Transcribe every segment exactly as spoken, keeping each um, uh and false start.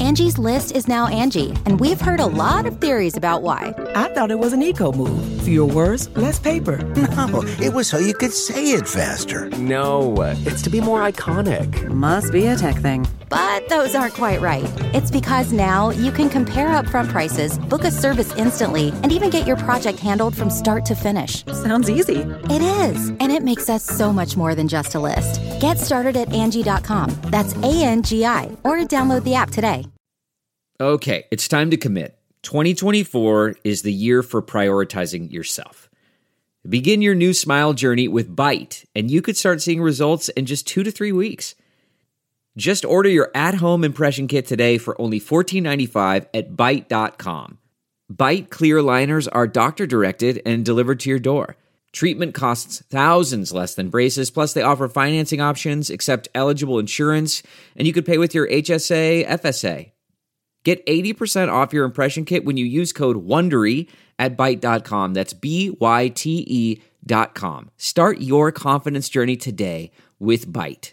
Angie's List is now Angie, and we've heard a lot of theories about why. I thought it was an eco move. Fewer words, less paper. No, it was so you could say it faster. No, it's to be more iconic. Must be a tech thing. But those aren't quite right. It's because now you can compare upfront prices, book a service instantly, and even get your project handled from start to finish. Sounds easy. It is, and it makes us so much more than just a list. Get started at Angie dot com. That's A N G I, or download the app today. Okay, it's time to commit. twenty twenty-four is the year for prioritizing yourself. Begin your new smile journey with Byte, and you could start seeing results in just two to three weeks. Just order your at-home impression kit today for only fourteen ninety-five at Byte dot com. Byte clear liners are doctor-directed and delivered to your door. Treatment costs thousands less than braces, plus they offer financing options, accept eligible insurance, and you could pay with your H S A, F S A. Get eighty percent off your impression kit when you use code WONDERY at Byte dot com. That's B Y T E dot com. Start your confidence journey today with Byte.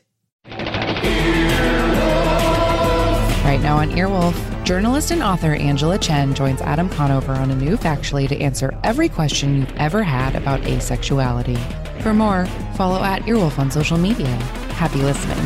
Right now on Earwolf, journalist and author Angela Chen joins Adam Conover on a new Factually to answer every question you've ever had about asexuality. For more, follow at Earwolf on social media. Happy listening.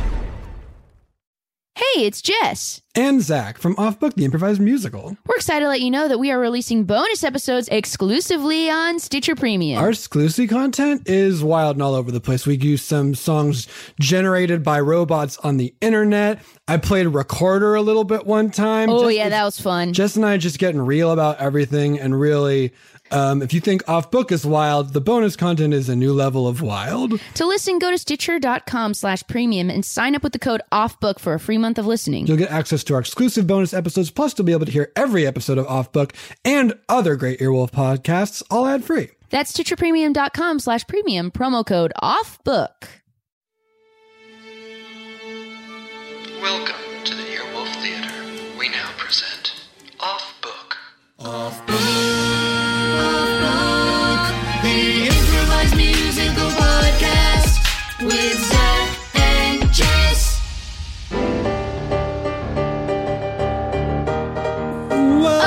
Hey, it's Jess. And Zach from Off Book, the improvised musical. We're excited to let you know that we are releasing bonus episodes exclusively on Stitcher Premium. Our exclusive content is wild and all over the place. We use some songs generated by robots on the internet. I played Recorder a little bit one time. Oh, Jess yeah, was, that was fun. Jess and I just getting real about everything and really... Um, if you think Off Book is wild, the bonus content is a new level of wild. To listen, go to stitcher.com slash premium and sign up with the code OFFBOOK for a free month of listening. You'll get access to our exclusive bonus episodes, plus you'll be able to hear every episode of Off Book and other great Earwolf podcasts, all ad-free. That's stitcherpremium.com slash premium, promo code OFFBOOK. Welcome to the Earwolf Theater. We now present Off Book. Off Book. The improvised musical podcast with Zach and Jess. Whoa.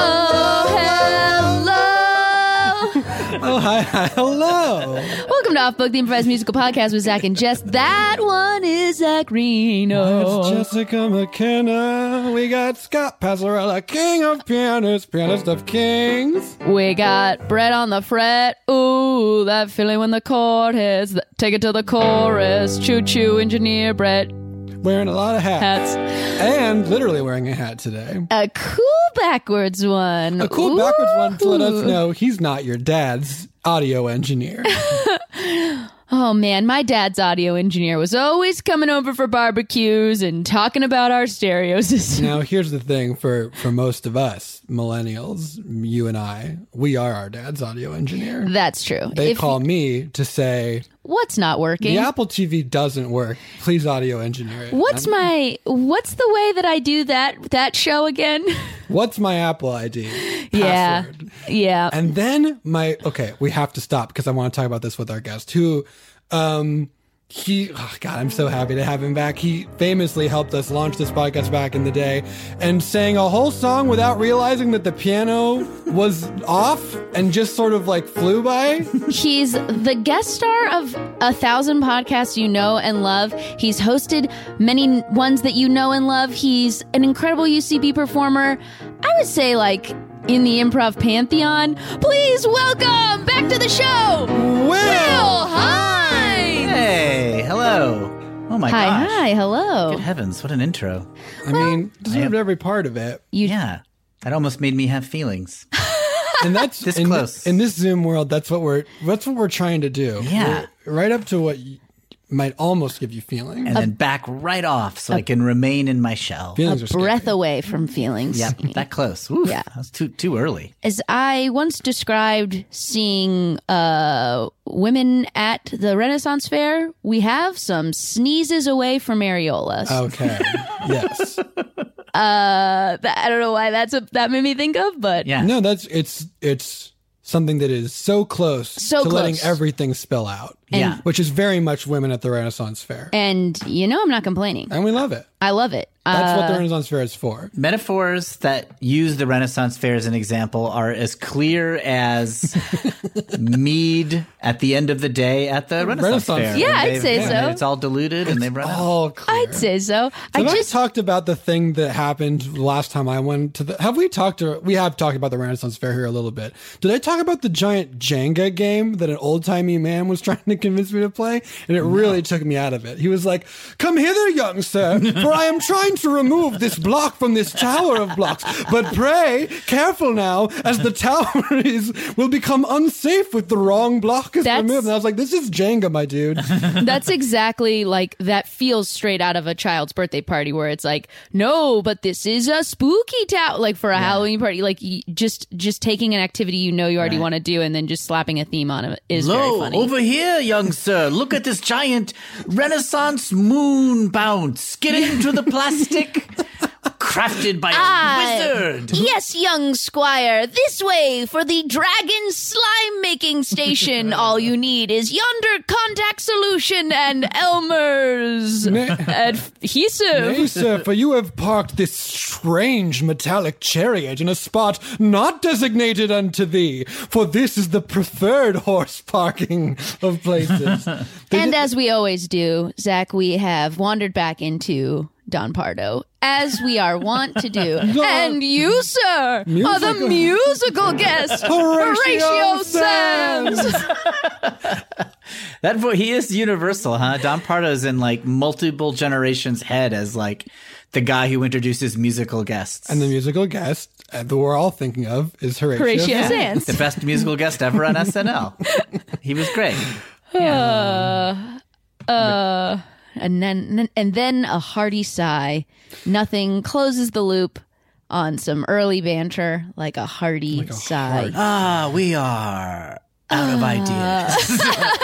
Oh, hello. Oh, hi, hi, hello. Welcome to Off Book, the improvised musical podcast with Zach and Jess. That one is Zach Reno. It's Jessica McKenna. We got Scott Passarella, king of pianists, pianist of kings. We got Brett on the fret. Ooh, that feeling when the chord hits. Take it to the chorus. Choo choo, engineer Brett. Wearing a lot of hats. Hats. And literally wearing a hat today. A cool backwards one. A cool Ooh. backwards one to let us know he's not your dad's audio engineer. Oh man, my dad's audio engineer was always coming over for barbecues and talking about our stereo system. Now, here's the thing for, for most of us, millennials, you and I, we are our dad's audio engineer. That's true. They If- call me to say, What's not working? the Apple T V doesn't work. Please audio engineer it. What's I'm- my what's the way that I do that that show again? What's my Apple I D? Yeah. Password. Yeah. And then my, okay, we have to stop because I want to talk about this with our guest who, um, he, oh God, I'm so happy to have him back. He famously helped us launch this podcast back in the day and sang a whole song without realizing that the piano was off and just sort of like flew by. He's the guest star of a thousand podcasts you know and love. He's hosted many ones that you know and love. He's an incredible U C B performer. I would say like in the improv pantheon. Please welcome back to the show, Will, Will Hines. Hey, hello. Oh my Hi, gosh. hi, hello. Good heavens, what an intro. I mean, deserved have- every part of it. You Yeah, that almost made me have feelings. And that's This in, close. in this Zoom world. That's what we're that's what we're trying to do. Yeah. We're right up to what y- might almost give you feelings. And then back right off so I can remain in my shell. feelings a are scary. breath away from feelings. Yep, that close. Oof, Yeah. that was too too early. As I once described seeing uh, women at the Renaissance Fair, we have some sneezes away from areolas. Okay. Yes. Uh, that, I don't know why that's a, that made me think of, but Yeah. No, that's it's it's something that is so close So to letting close. everything spill out. And, Yeah. which is very much women at the Renaissance Fair. And, you know, I'm not complaining. And we love it. I love it. That's uh, what the Renaissance Fair is for. Metaphors that use the Renaissance Fair as an example are as clear as mead at the end of the day at the Renaissance, Renaissance Fair. Fair. Yeah, When I'd they've- say when so. It's all diluted and they've run out. All clear. I'd say so. So I have just I talked about the thing that happened last time I went to the... Have we talked to... We have talked about the Renaissance Fair here a little bit. Did I talk about the giant Jenga game that an old-timey man was trying to convince me to play? And it really took me out of it. He was like, "Come hither, young sir, for I am trying to remove this block from this tower of blocks. But pray, careful now, as the tower is will become unsafe with the wrong block is That's- removed." And I was like, this is Jenga, my dude. That's exactly like that feels straight out of a child's birthday party where it's like, no, but this is a spooky tower, like for a Halloween party, like you, just just taking an activity you know you already Right. want to do and then just slapping a theme on it is very Lo, funny. over here, young sir. Look at this giant Renaissance moon bounce. Get into the plastic. Crafted by a Ah, wizard. Yes, young squire, this way for the dragon slime making station. All you need is yonder contact solution and Elmer's adhesive. Nay, sir, for you have parked this strange metallic chariot in a spot not designated unto thee, for this is the preferred horse parking of places. And as we always do, Zach, we have wandered back into Don Pardo, as we are wont to do. And you, sir, are the musical guest, Horatio Sands. That vo- he is universal, huh? Don Pardo's in like multiple generations head as like the guy who introduces musical guests. And the musical guest uh, that we're all thinking of is Horatio, Horatio Sands. Sands. the best musical guest ever on S N L. He was great. Uh, uh, and then and then a hearty sigh. Nothing closes the loop on some early banter like a hearty sigh. Ah, we are out of ideas.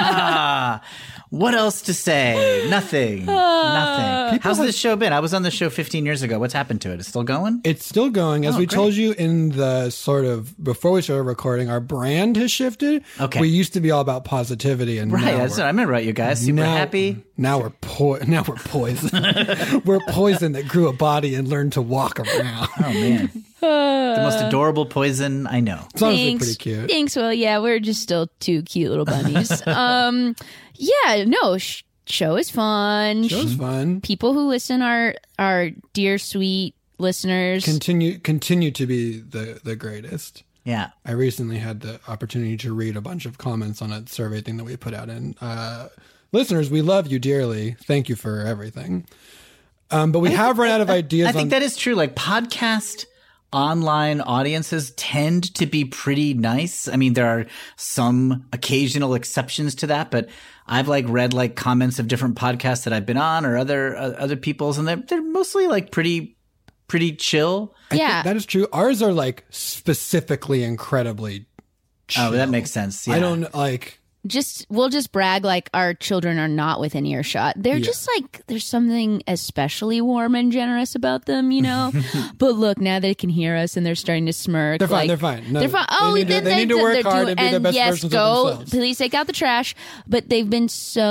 ah, what else to say? Nothing. Nothing. How's this show been? I was on the show fifteen years ago. What's happened to it? It's still going? It's still going. As Oh, we great. told you in the sort of, before we started recording, our brand has shifted. Okay. We used to be all about positivity. And Right. now That's we're- what I remember about you guys. Super now, happy. Now we're po- now we're poison. We're poison that grew a body and learned to walk around. Oh, man. the most adorable poison I know. It's honestly Thanks. pretty cute. Thanks. Well, yeah, we're just still two cute little bunnies. um, yeah, no, sh- show is fun. Show's fun. People who listen are are dear, sweet listeners. Continue continue to be the the greatest. Yeah. I recently had the opportunity to read a bunch of comments on a survey thing that we put out. And uh, listeners, we love you dearly. Thank you for everything. Um, but we have run out of ideas. I think on- that is true. Like podcast online audiences tend to be pretty nice. I mean, there are some occasional exceptions to that, but I've like read like comments of different podcasts that I've been on or other uh, other people's, and they're they're mostly like pretty pretty chill. I think Yeah. that is true. Ours are like specifically incredibly chill. Oh, that makes sense. Yeah. I don't like. just we'll just brag like our children are not within earshot. They're Yeah. just like there's something especially warm and generous about them, you know. But look, now they can hear us and they're starting to smirk. They're fine, like- they're fine. No, they're fine. they Oh, need to- then they need to work they're hard doing- and be the best yes, versions of go. themselves. Please take out the trash. But they've been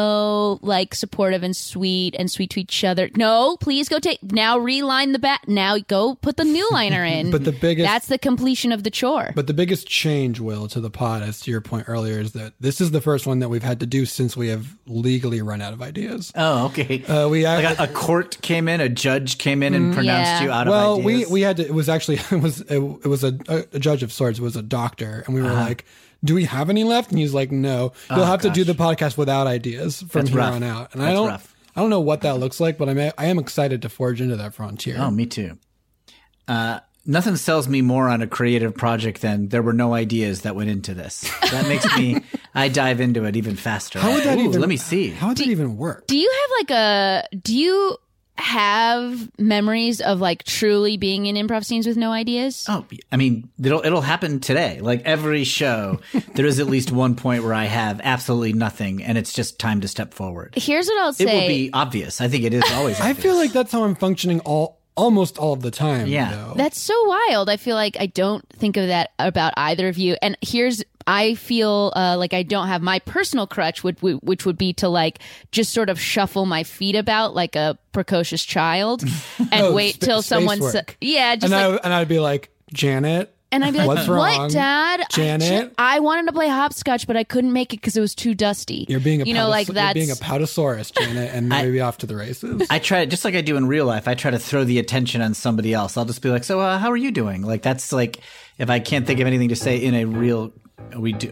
so like supportive and sweet and sweet to each other. No, please go take now. Reline the bat. Now go put the new liner in. But the biggest- that's the completion of the chore. But the biggest change, Will, to the pod, as to your point earlier, is that this is the first one that we've had to do since we have legally run out of ideas. Oh, okay. Uh, we like a, a court came in, a judge came in and pronounced yeah. you out well, of we ideas. we had to. It was actually it was it, it was a, a judge of sorts. It was a doctor, and we were Uh-huh. like, "Do we have any left?" And he's like, "No, you'll Oh, have to do gosh. the podcast without ideas from That's here rough. on out." And I That's don't, rough. I don't know what that looks like, but I'm I am excited to forge into that frontier. Oh, me too. Uh, nothing sells me more on a creative project than there were no ideas that went into this. That makes me, I dive into it even faster. How would that Ooh, even? Let me see. How would that even work? Do you have like a do you have memories of like truly being in improv scenes with no ideas? Oh, I mean, it'll it'll happen today. Like every show, there is at least one point where I have absolutely nothing, and it's just time to step forward. Here's what I'll It say. will be obvious. I think it is always. I obvious. feel like that's how I'm functioning all almost all of the time. Yeah. though. That's so wild. I feel like I don't think of that about either of you. And here's I feel uh, like I don't have my personal crutch, which, which would be to like just sort of shuffle my feet about like a precocious child and Oh, wait sp- till space someone, sa- work. yeah, just and, like, I, and I'd be like, Janet, and I'd be like, what's what, wrong? Dad? Janet? I, I wanted to play hopscotch, but I couldn't make it because it was too dusty. You're being a you know, poutaus- like you're that's being a poutosaurus, Janet, and I- maybe off to the races. I try, just like I do in real life, I try to throw the attention on somebody else. I'll just be like, so uh, how are you doing? Like, that's like, if I can't think of anything to say in a real, we do.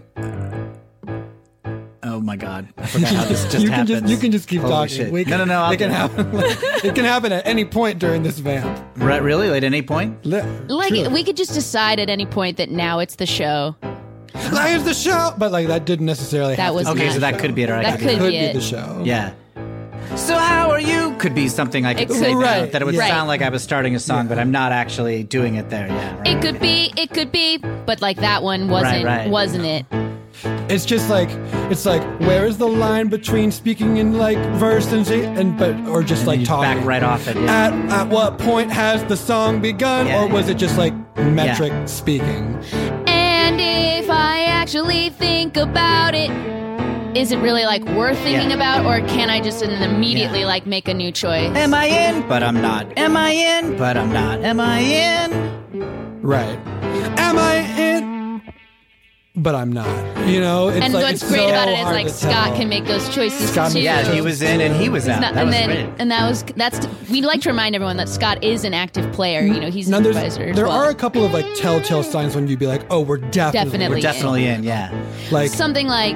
Oh my God. I forgot how this just you can happens. just you can just keep Holy talking. shit. We no, no, no. I'll It can do it. happen. It can happen at any point during this vamp. Right, really? Like, at any point? Li- like truly. we could just decide at any point that now it's the show. Now here's the show, but like that didn't necessarily. That have was to be Okay, not- so that the could be it. All right. That I could get could be be it. the show. Yeah. So how are you? Could be something I could It say could- now, Right, that it would yeah. sound like I was starting a song, but I'm not actually doing it there. Yeah. Right. It could be, it could be, but like that one wasn't, Right, right. wasn't it? It's just like it's like where is the line between speaking in like verse and zi- and but or just And like you talking back right off it. Yeah. At at what point has the song begun, Yeah, or was yeah. it just like metric speaking? And if I actually think about it, is it really like worth thinking Yeah. about, or can I just immediately Yeah. like make a new choice? Am I in? But I'm not. Am I in? But I'm not. Am I in? Right? Am I in? But I'm not. You know. It's and like, what's it's great so about it is hard like to Scott tell. can make those choices Scott too. makes Yeah, he was in and he was out. Not- that and was then, great. and that was that's we like to remind everyone that Scott is an active player. You know, he's Now, an there's, advisor. as there well. are a couple of like telltale signs when you'd be like, oh, we're definitely, Definitely. We're definitely in. Yeah. like something like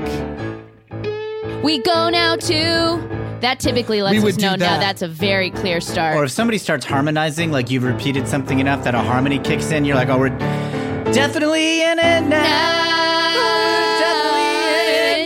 we go now too. That typically lets We would us know do now that. that's a very clear start. Or if somebody starts harmonizing, like you've repeated something enough that a harmony kicks in, you're like, oh, we're definitely in it now. Definitely in it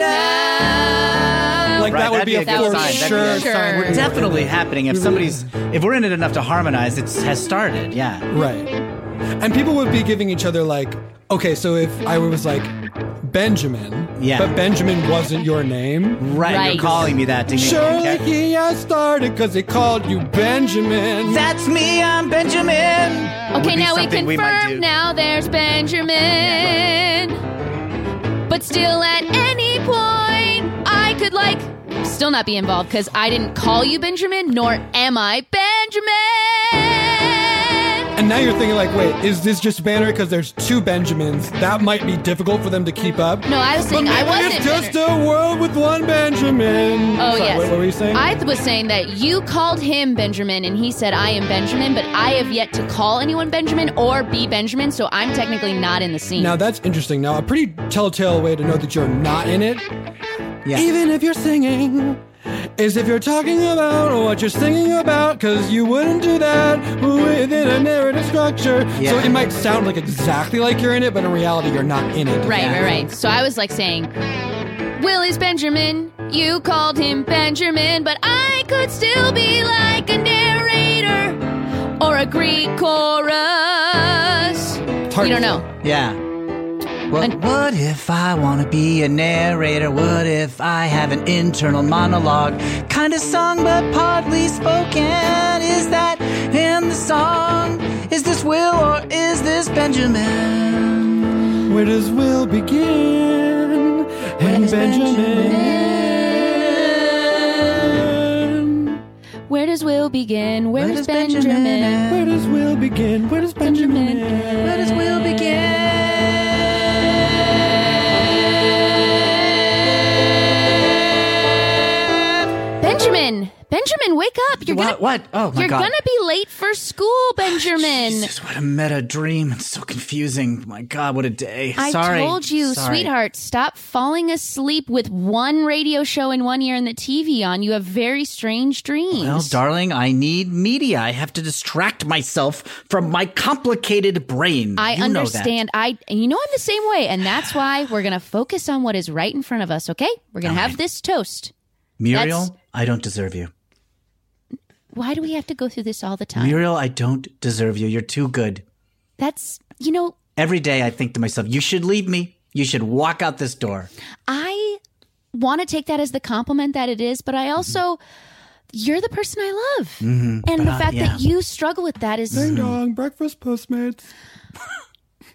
now. Like, that would be a good for sign. That'd be sure a- sign. We're definitely happening. If Really- somebody's, if we're in it enough to harmonize, it has started. Yeah. Right. And people would be giving each other like, okay, so if I was like Benjamin, Yeah. but Benjamin wasn't your name. Right. Right. You're calling me that. To make- Surely okay. he has started because he called you Benjamin. That's me. I'm Benjamin. Would Okay, be now we something we might do. confirm now there's Benjamin. But still, at any point, I could, like, still not be involved because I didn't call you Benjamin, nor am I Benjamin. And now you're thinking like, wait, is this just banner because there's two Benjamins? That might be difficult for them to keep up. No, I was saying but I maybe wasn't. it's just a world with one Benjamin. Oh, Sorry, yes. What, what were you saying? I was saying that you called him Benjamin and he said, I am Benjamin, but I have yet to call anyone Benjamin or be Benjamin, so I'm technically not in the scene. Now that's interesting. Now a pretty telltale way to know that you're not in it, Yeah. even if you're singing, is if you're talking about what you're singing about, because you wouldn't do that within a narrative structure. Yeah. So it might sound like exactly like you're in it, but in reality you're not in it. Right, right, right. So I was like saying, Willie's Benjamin, you called him Benjamin, but I could still be like a narrator or a Greek chorus. It's hard You don't to know. Yeah. Well, And- what if I want to be a narrator? What if I have an internal monologue? Kind of sung but partly spoken. Is that in the song? Is this Will or is this Benjamin? Where does Will begin? And does Benjamin. Where does Will begin? Where, Where does does Benjamin Benjamin? end? Where does Will begin? Where does Benjamin? end? Where does Will begin? Benjamin! Benjamin, wake up! You're What? gonna What? Oh my You're God. gonna be late for school, Benjamin. Jesus, what a meta dream. It's so confusing. My God, what a day. I Sorry. told you, Sorry. sweetheart, stop falling asleep with one radio show in one ear and the T V on. You have very strange dreams. Well, darling, I need media. I have to distract myself from my complicated brain. I You know understand. I, you know, I'm the same way, and that's why we're gonna focus on what is right in front of us. Okay, we're gonna All have right. this toast. that. Muriel, That's- I don't deserve you. Why do we have to go through this all the time? Muriel, I don't deserve you. You're too good. That's, you know, Every day I think to myself, you should leave me. You should walk out this door. I want to take that as the compliment that it is, but I also, you're the person I love, Mm-hmm. and But the I- fact yeah. that you struggle with that is. Ding dong, breakfast Postmates.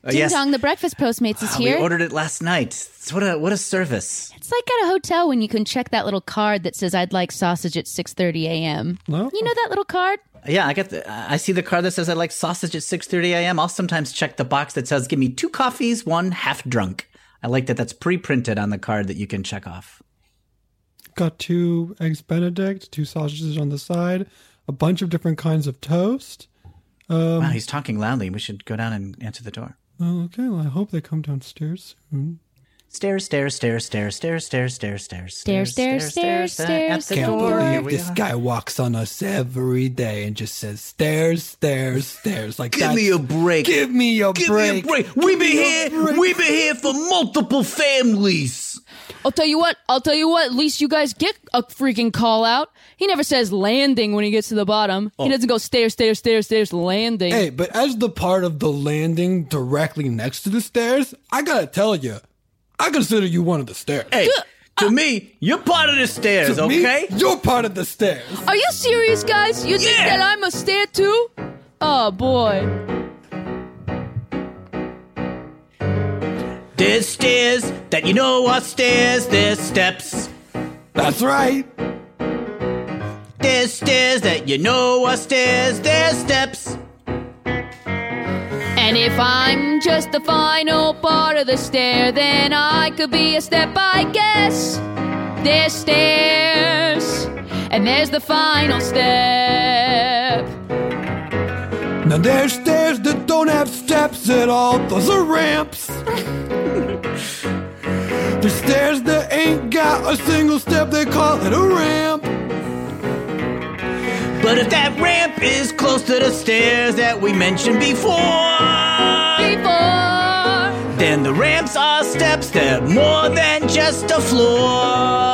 Uh, Ding yes. dong, the breakfast Postmates is Oh, here. we ordered it last night. It's what a what a service. It's like at a hotel when you can check that little card that says, I'd like sausage at six thirty a.m. No? You know that little card? Yeah, I get the. I see the card that says I like sausage at six thirty a.m. I'll sometimes check the box that says give me two coffees, one half drunk. I like that that's pre-printed on the card that you can check off. Got two eggs Benedict, two sausages on the side, a bunch of different kinds of toast. Um, Wow, he's talking loudly. We should go down and answer the door. Oh, okay, well, I hope they come downstairs soon. Stairs, stairs, stairs, stairs, stairs, stairs, stairs, stairs, Stairs, stairs, stairs, At the stairs. Can't door. Here believe we this are. guy walks on us every day and just says stairs, stairs, stairs. Like Give me a that's- break. Give me a Give break. me a break. We've been Give me a here. break. We've been here for multiple families. I'll tell you what, I'll tell you what, at least you guys get a freaking call out. He never says landing when he gets to the bottom. He doesn't go stairs, stairs, stairs, stairs, landing. Hey, but as the part of the landing directly next to the stairs, I gotta tell you, I consider you one of the stairs. Hey, to me, you're part of the stairs, To me, okay? you're part of the stairs. Are you serious, guys? You think Yeah. that I'm a stair too? Oh, boy. There's stairs that you know are stairs. There's steps. That's right. There's stairs that you know are stairs. There's steps. And if I'm just the final part of the stair, then I could be a step, I guess. There's stairs, and there's the final step. Now there's stairs that don't have steps at all. Those are ramps. There's stairs that ain't got a single step. They call it a ramp. But if that ramp is close to the stairs that we mentioned before, Before. then the ramps are steps. They're more than just a floor.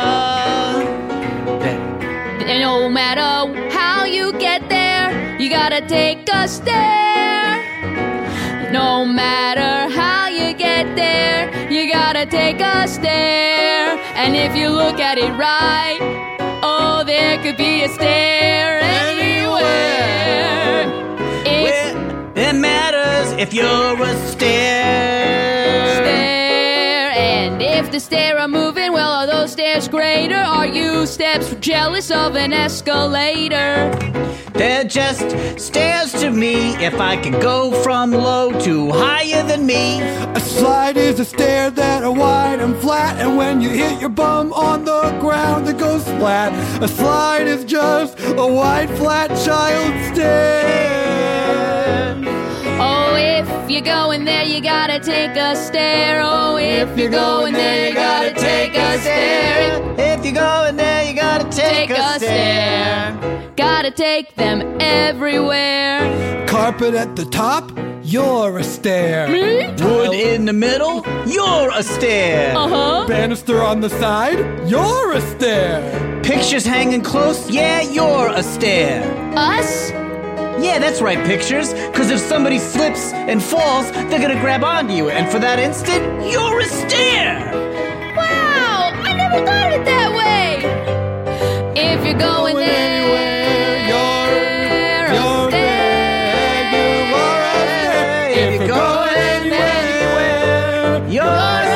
And no matter how you get there, you gotta take a stair. No matter how you get there, you gotta take a stair. And if you look at it right, oh, there could be a stair anywhere. It's It matters if you're a stair. stair. And if the stair are moving, well, are those stairs greater? Are you steps jealous of an escalator? They're just stairs to me. If I can go from low to higher than me. A slide is a stair that are wide and flat, and when you hit your bum on the ground, it goes flat. A slide is just a wide, flat child stair. Oh, if you're going there, you gotta take a stair. Oh, if you're going there, you gotta take a stair. If you're going there, you gotta take, Take a stair. Gotta take them everywhere. Carpet at the top, you're a stair. Wood in the middle, you're a stair. Uh-huh. Banister on the side, you're a stair. Pictures hanging close, yeah, you're a stair. Us? Yeah, that's right, pictures. Because if somebody slips and falls, they're gonna grab onto you. And for that instant, you're a stair. Wow, I never thought of it that way. If you're going there, you're, you're there. You are a stair. If you're going anywhere, you're a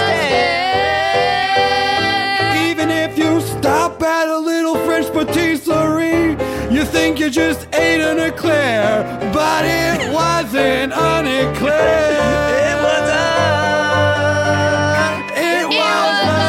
stair. Even if you stop at a little French patisserie, you think you just ate an eclair, but it wasn't an eclair. It was a, It it was was a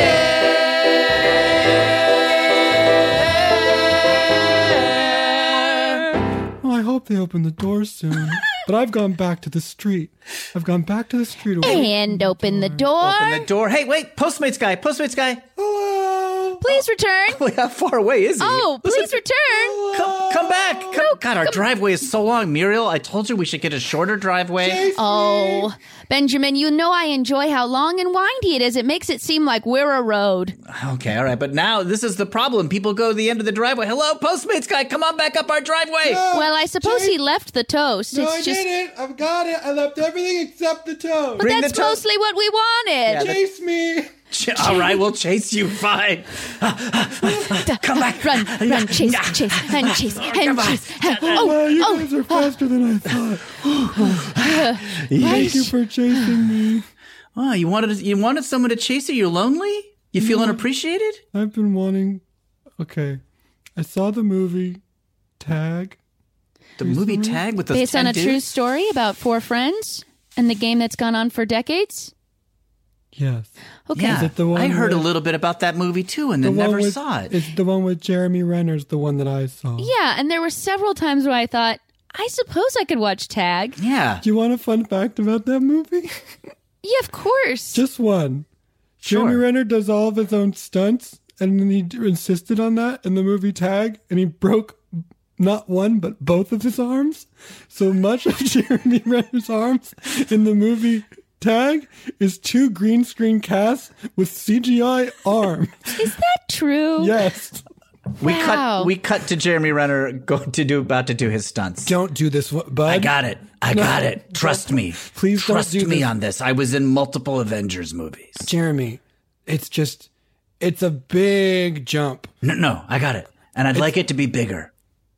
stair. Well, I hope they open the door soon. But I've gone back to the street. I've gone back to the street. and open the door. Open the door. Hey, wait, Postmates guy, Postmates guy. Hello. Please return. Wait, how far away is he? Oh, please return. Come, come back. Come, God, our driveway is so long. Muriel, I told you we should get a shorter driveway. Oh, Benjamin, you know I enjoy how long and windy it is. It makes it seem like we're a road. Okay, all right, but now this is the problem. People go to the end of the driveway. Hello, Postmates guy, come on back up our driveway. Well, I suppose he left the toast. No, it's I just, didn't. I've got it. I left everything except the toast. but Bring that's the toast. mostly what we wanted. Yeah, Chase me. All right, we'll chase you. Fine. Come back. Run, run, chase, chase, and chase, and chase. Oh, Wow, you oh, guys are faster than I thought. Thank Right. you for chasing me. Oh, you wanted you wanted someone to chase you? You're lonely? You feel unappreciated? I've been wanting. Okay, I saw the movie Tag. The movie Tag with those Based on ten a dudes? true story about four friends and the game that's gone on for decades? Yes. Okay. Yeah, Is it the one I heard a with- little bit about that movie too, and The then one never with- saw it. It's the one with Jeremy Renner's the one that I saw. Yeah, and there were several times where I thought, I suppose I could watch Tag. Yeah. Do you want a fun fact about that movie? Yeah, of course. Just one. Sure. Jeremy Renner does all of his own stunts, and then he insisted on that in the movie Tag, and he broke not one but both of his arms. So much of Jeremy Renner's arms in the movie Tag is two green screen casts with C G I arms. Is that true? Yes. We Wow. cut we cut to Jeremy Renner going to do about to do his stunts. Don't do this, bud. I got it. I No. got it. Trust me. Please don't Trust do me this. on this. I was in multiple Avengers movies. Jeremy, it's just, it's a big jump. No, no, I got it. And I'd like it to be bigger.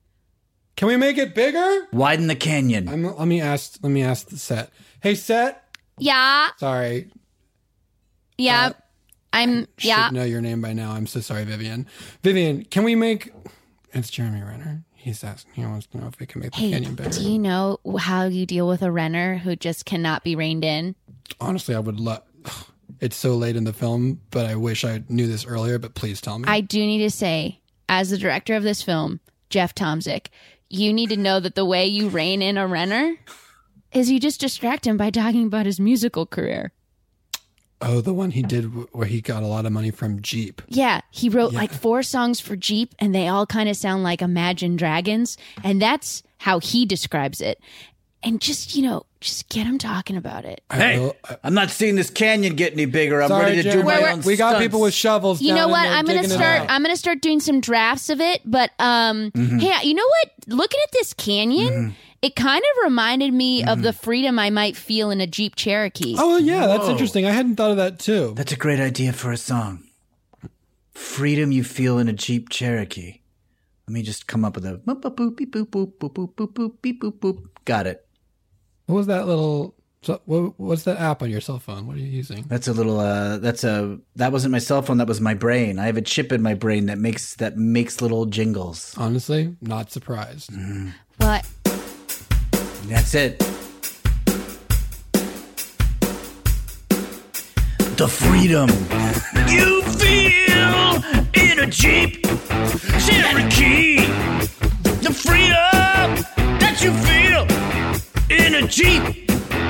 Can we make it bigger? Widen the canyon. I'm, let me ask. Let me ask the set. Hey, set. Yeah. Sorry, Yeah. Uh, I'm, yeah. should know your name by now. I'm so sorry, Vivian. Vivian, can we make? It's Jeremy Renner. He's asking. He wants to know if we can make the Hey, canyon bigger. do you know how you deal with a Renner who just cannot be reined in? Honestly, I would love. It's so late in the film, but I wish I knew this earlier. But please tell me. I do need to say, as the director of this film, Jeff Tomzik, you need to know that the way you rein in a Renner is you just distract him by talking about his musical career. Oh, the one he did w- where he got a lot of money from Jeep. Yeah, he wrote Yeah. like four songs for Jeep, and they all kind of sound like Imagine Dragons, and that's how he describes it. And just, you know, just get him talking about it. I Hey, will- I- I'm not seeing this canyon get any bigger. I'm Sorry, ready to do Jeremy. my Wait, own We got stunts. people with shovels. You down know in what? there I'm gonna digging it start. out. I'm gonna start doing some drafts of it. But um, Mm-hmm. hey, you know what? Looking at this canyon, it kind of reminded me of the freedom I might feel in a Jeep Cherokee. Oh yeah, that's Whoa. interesting. I hadn't thought of that too. That's a great idea for a song. Freedom you feel in a Jeep Cherokee. Let me just come up with a boop boop boop beep, boop boop boop boop boop boop beep boop boop. Got it. What was that little? So, what, what's that app on your cell phone? What are you using? That's a little. Uh, that's a. That wasn't my cell phone. That was my brain. I have a chip in my brain that makes that makes little jingles. Honestly, not surprised. But That's it. The freedom you feel in a Jeep Cherokee. The freedom that you feel in a Jeep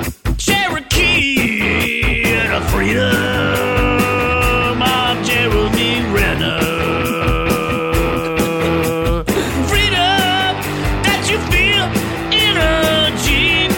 Cherokee. The freedom of Jeremy Renner. Freedom that you feel in a Jeep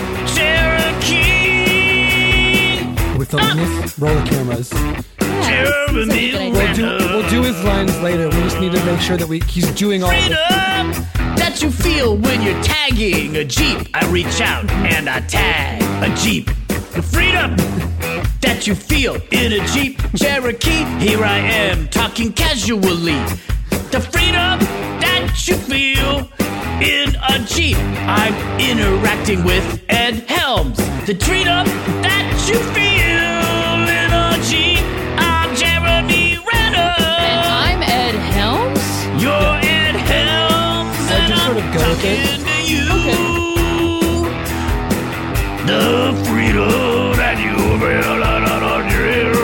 Cherokee. Are we filming this? Roll the cameras. Jeremy We'll do, we'll do his lines later. We just need to make sure that we he's doing all of Freedom it. that you feel when you're tagging a Jeep. I reach out and I tag a Jeep. The freedom that you feel in a Jeep Cherokee. Here I am talking casually. The freedom that you feel in a Jeep. I'm interacting with Ed Helms. The freedom that you feel in a Jeep. I'm Jeremy Renner. and I'm Ed Helms. You're Ed Helms, I and just sort I'm of go with it. talking to you. The freedom that you feel on a Jeep.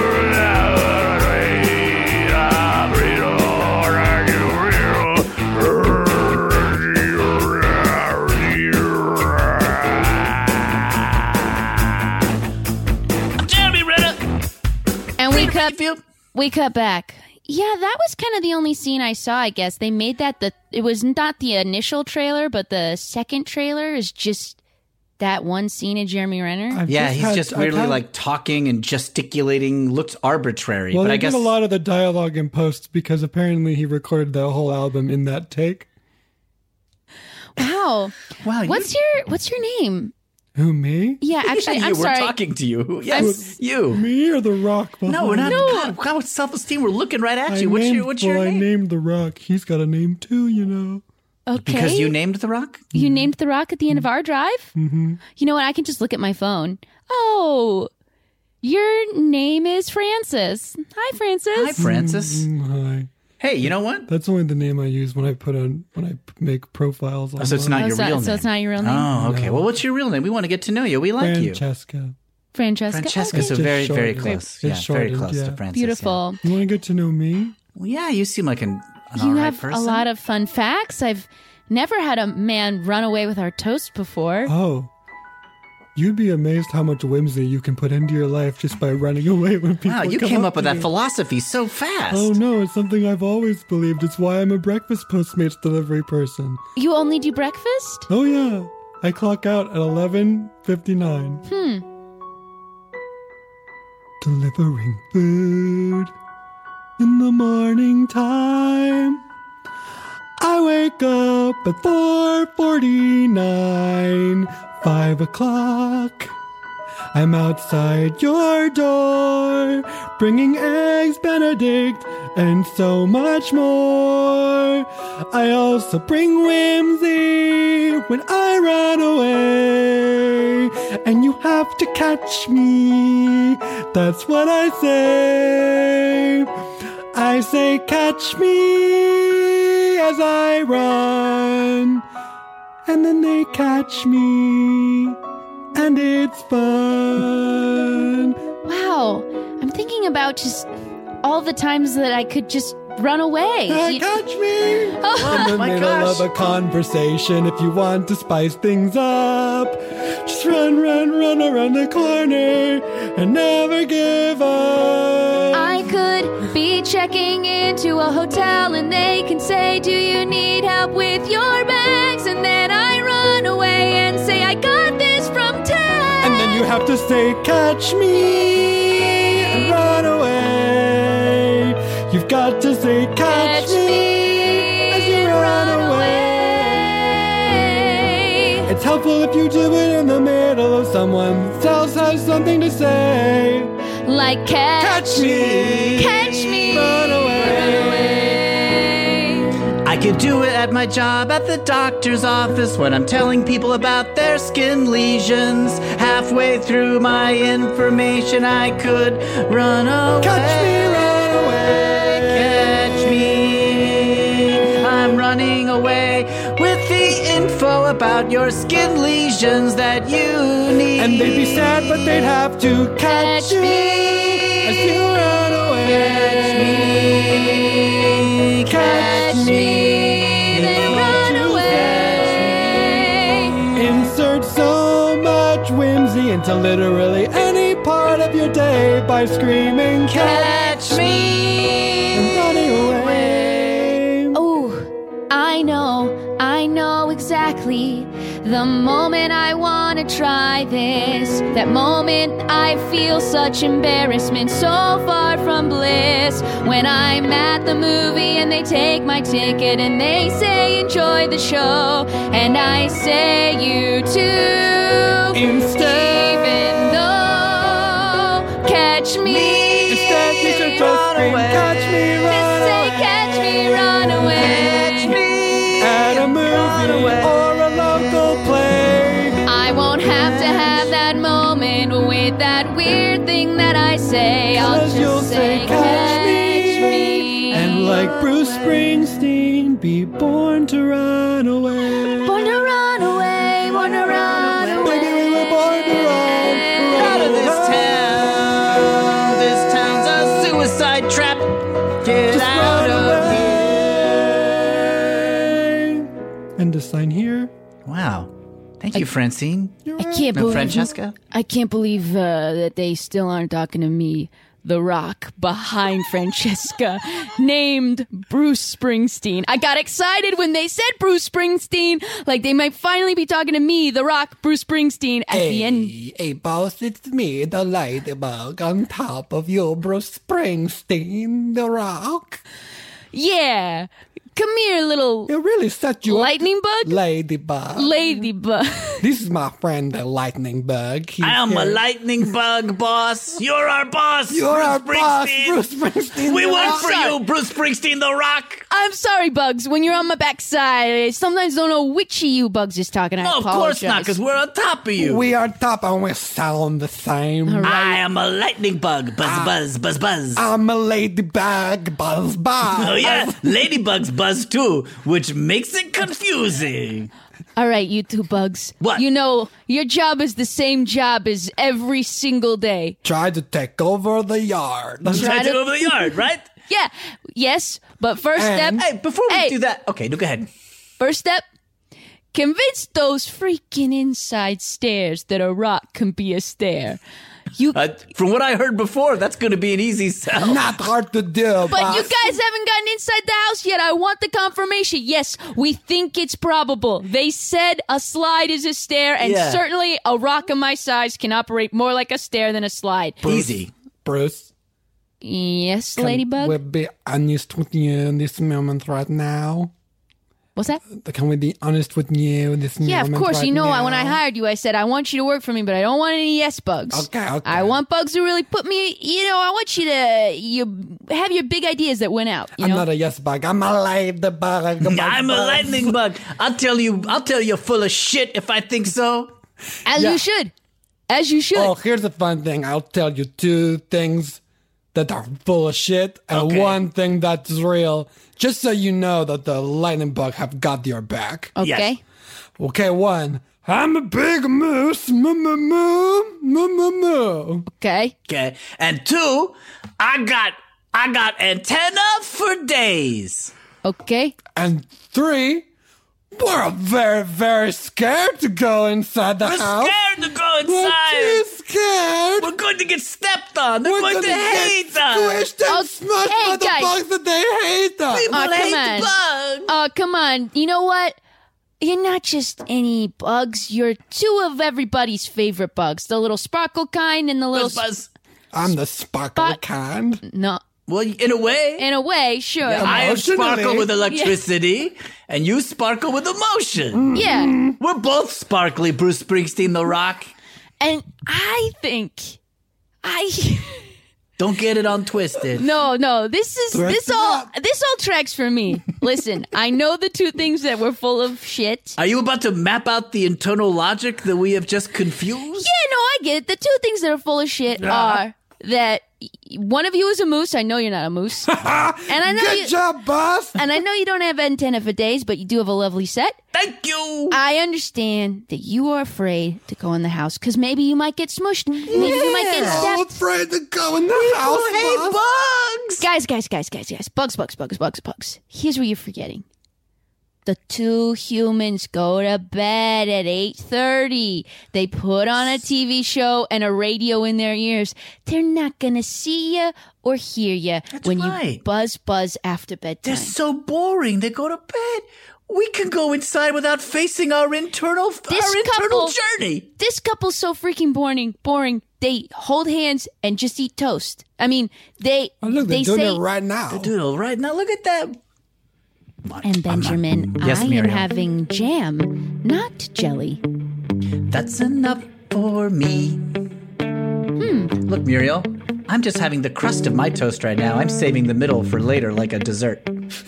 Jeremy Renner. And we Freedom cut. you feel. We cut back. Yeah, that was kind of the only scene I saw. I guess they made that the. It was not the initial trailer, but the second trailer is just that one scene of Jeremy Renner. I've Yeah, he's had- just I've weirdly had- like talking and gesticulating. Looks arbitrary, Well, but they I guess did a lot of the dialogue in post because apparently he recorded the whole album in that take. Wow. wow. What's your What's your name? Who, me? Yeah, actually, you, I'm we're sorry. talking to you. Yes, you. Me or The Rock? Behind? No, we're not. No. God, God, with self-esteem, we're looking right at I you. What's named, your What's well, your I name? named The Rock. He's got a name too, you know. Okay. Because you named The Rock? You named The Rock at the end of our drive? Mm-hmm. You know what? I can just look at my phone. Oh, your name is Francis. Hi, Francis. Hi, Francis. Mm, hi. Hey, you know what? That's only the name I use when I put on when I p- make profiles. Oh, so it's not Oh, your so- real name. so it's not your real name? Oh, okay. No. Well, what's your real name? We want to get to know you. We like you. Francesca. Francesca. Francesca, Okay. so Just very, very shortened. close. It's Yeah, very shortened, close yeah. to Francis. Beautiful. You want to get to know me? Yeah. Well, yeah, you seem like an, an You all right have person. a lot of fun facts. I've never had a man run away with our toast before. Oh. You'd be amazed how much whimsy you can put into your life just by running away when people Wow, you come came up to with that you. philosophy so fast. Oh no, it's something I've always believed. It's why I'm a breakfast Postmates delivery person. You only do breakfast? Oh yeah. I clock out at eleven fifty-nine. Hmm. Delivering food in the morning time. I wake up at four forty-nine, five o'clock. I'm outside your door, bringing eggs Benedict and so much more. I also bring whimsy when I run away, and you have to catch me. That's what I say. I say catch me as I run, and then they catch me, and it's fun. Wow. I'm thinking about just all the times that I could just run away. Uh, You- catch me Oh, in the my middle gosh. of a conversation. If you want to spice things up, just run, run, run around the corner and never give up. I could be checking into a hotel and they can say, do you need help with your bags? And then I run away and say, I got this from Ted. And then you have to say, catch me and run away. You've got to say, catch, Catch me as you and run, run away. away. It's helpful if you do it in the middle of someone else has something to say. Like catch, Catch me, catch me, run away. run away. I could do it at my job at the doctor's office when I'm telling people about their skin lesions. Halfway through my information, I could run away. Catch me, run away. Catch me. I'm running away with the info about your skin lesions that you need. And they'd be sad, but they'd have to catch, Catch you me. as you run away. Catch me. Catch me, then run away. Insert so much whimsy into literally any part of your day by screaming, catch, Catch me. and running away. Oh, I know, I know exactly the moment I want to try this. That moment I feel such embarrassment, so far from bliss. When I'm at the movie and they take my ticket and they say enjoy the show, and I say you too. Instead, Even though, catch me. instead you should just scream, catch me, run Just say away. catch me, run away. At a movie or a local play. I won't have to have that moment with that weird thing that I say. I'll 'Cause just you'll say, say, catch me. me. And like Bruce Springsteen, be born to run away. Born to run away, born to run away. Baby, we were born to run, run Out of this away. town. This town's a suicide trap. Get Just out run of away. here. And to sign here. Wow. Thank you, Francine. I can't No, believe Francesca? I can't believe uh, that they still aren't talking to me. The Rock behind Francesca, named Bruce Springsteen. I got excited when they said Bruce Springsteen, like they might finally be talking to me, The Rock, Bruce Springsteen, at the end. Hey, boss, it's me, the ladybug on top of you, Bruce Springsteen, the Rock. Yeah, Come here, little It really set you lightning up. bug. Ladybug. Ladybug. This is my friend, the lightning bug. He's I am a here. lightning bug, boss. You're our boss. You're Bruce our boss, Springsteen. Bruce Springsteen. We the work Rock. for you, Bruce Springsteen, the Rock. I'm sorry, Bugs. When you're on my backside, I sometimes don't know which of you Bugs is talking. I No, of apologize. course not, because we're on top of you. We are top and we sound the same. All right. I am a lightning bug. Buzz, buzz, buzz, buzz. I'm a ladybug. Buzz, buzz. Oh, yeah. Ladybugs buzz, too, which makes it confusing. All right, you two Bugs. What? You know, your job is the same job as every single day. Try to take over the yard. Try Try to to- go over the yard, right? Yeah. Yes, but first And- step. Hey, before we Hey. do that, okay, no, go ahead. First step. Convince those freaking inside stairs that a rock can be a stair. You, Uh, from what I heard before, that's going to be an easy sell. Not hard to do, but boss. you guys haven't gotten inside the house yet. I want the confirmation. Yes, we think it's probable. They said a slide is a stair, and Yeah. certainly a rock of my size can operate more like a stair than a slide. Easy. Bruce. Yes, Can Ladybug. we be honest with you in this moment right now? What's that? Can we be honest with you in this moment Yeah, of course. right You know, now? when I hired you, I said, I want you to work for me, but I don't want any yes bugs. Okay, okay. I want bugs who really put me, you know, I want you to you have your big ideas that went out. You I'm know? not a yes bug. I'm a ladybug. I'm a lightning bug. I'll tell you, I'll tell you you're full of shit if I think so. As Yeah. you should. As you should. Oh, here's the fun thing. I'll tell you two things that are full of shit and Okay. one thing that's real. Just so you know that the lightning bug have got your back. Okay. yes. Okay, one. I'm a big moose. Moo moo moo. Moo moo moo. Okay. Okay. And two, I got, I got antenna for days. Okay. And three, we're very, very scared to go inside the We're house. scared to go We're too inside. scared. We're going to get stepped on. They're We're going gonna to get hate us. squished and Oh, smushed hey, by the guys. bugs that they hate us. People Oh, come hate on. the bugs. Oh, come on. You know what? You're not just any bugs. You're two of everybody's favorite bugs. The little sparkle kind and the little... Buzz, buzz. I'm the sparkle But- kind. No. Well, in a way, In a way, sure. I am Emotionally. sparkle with electricity, and you sparkle with emotion. Yeah. We're both sparkly, Bruce Springsteen, the Rock. And I think... I... Don't get it on twisted. No, no. This is Threat this to all that. this all tracks for me. Listen, I know the two things that were full of shit. Are you about to map out the internal logic that we have just confused? Yeah, no, I get it. The two things that are full of shit are that y- one of you is a moose. I know you're not a moose. and I know Good you job, boss. and I know you don't have antenna for days, but you do have a lovely set. Thank you. I understand that you are afraid to go in the house because maybe you might get smushed. Maybe you might get I'm stepped. afraid to go in the house, Hey, boss. bugs. Guys, guys, guys, guys, guys. Bugs, bugs, bugs, bugs, bugs. Here's what you're forgetting. The two humans go to bed at eight thirty. They put on a T V show and a radio in their ears. They're not going to see you or hear you when right. you buzz, buzz after bedtime. They're so boring. They go to bed. We can go inside without facing our internal This our internal couple- journey. This couple's so freaking boring. Boring. They hold hands and just eat toast. I mean, they Oh, look, they're they doing say it right now. Dude, right now, look at that. And Benjamin, Yes, I am Miriam. having jam, not jelly. That's enough for me. Hmm. Look, Muriel, I'm just having the crust of my toast right now. I'm saving the middle for later like a dessert.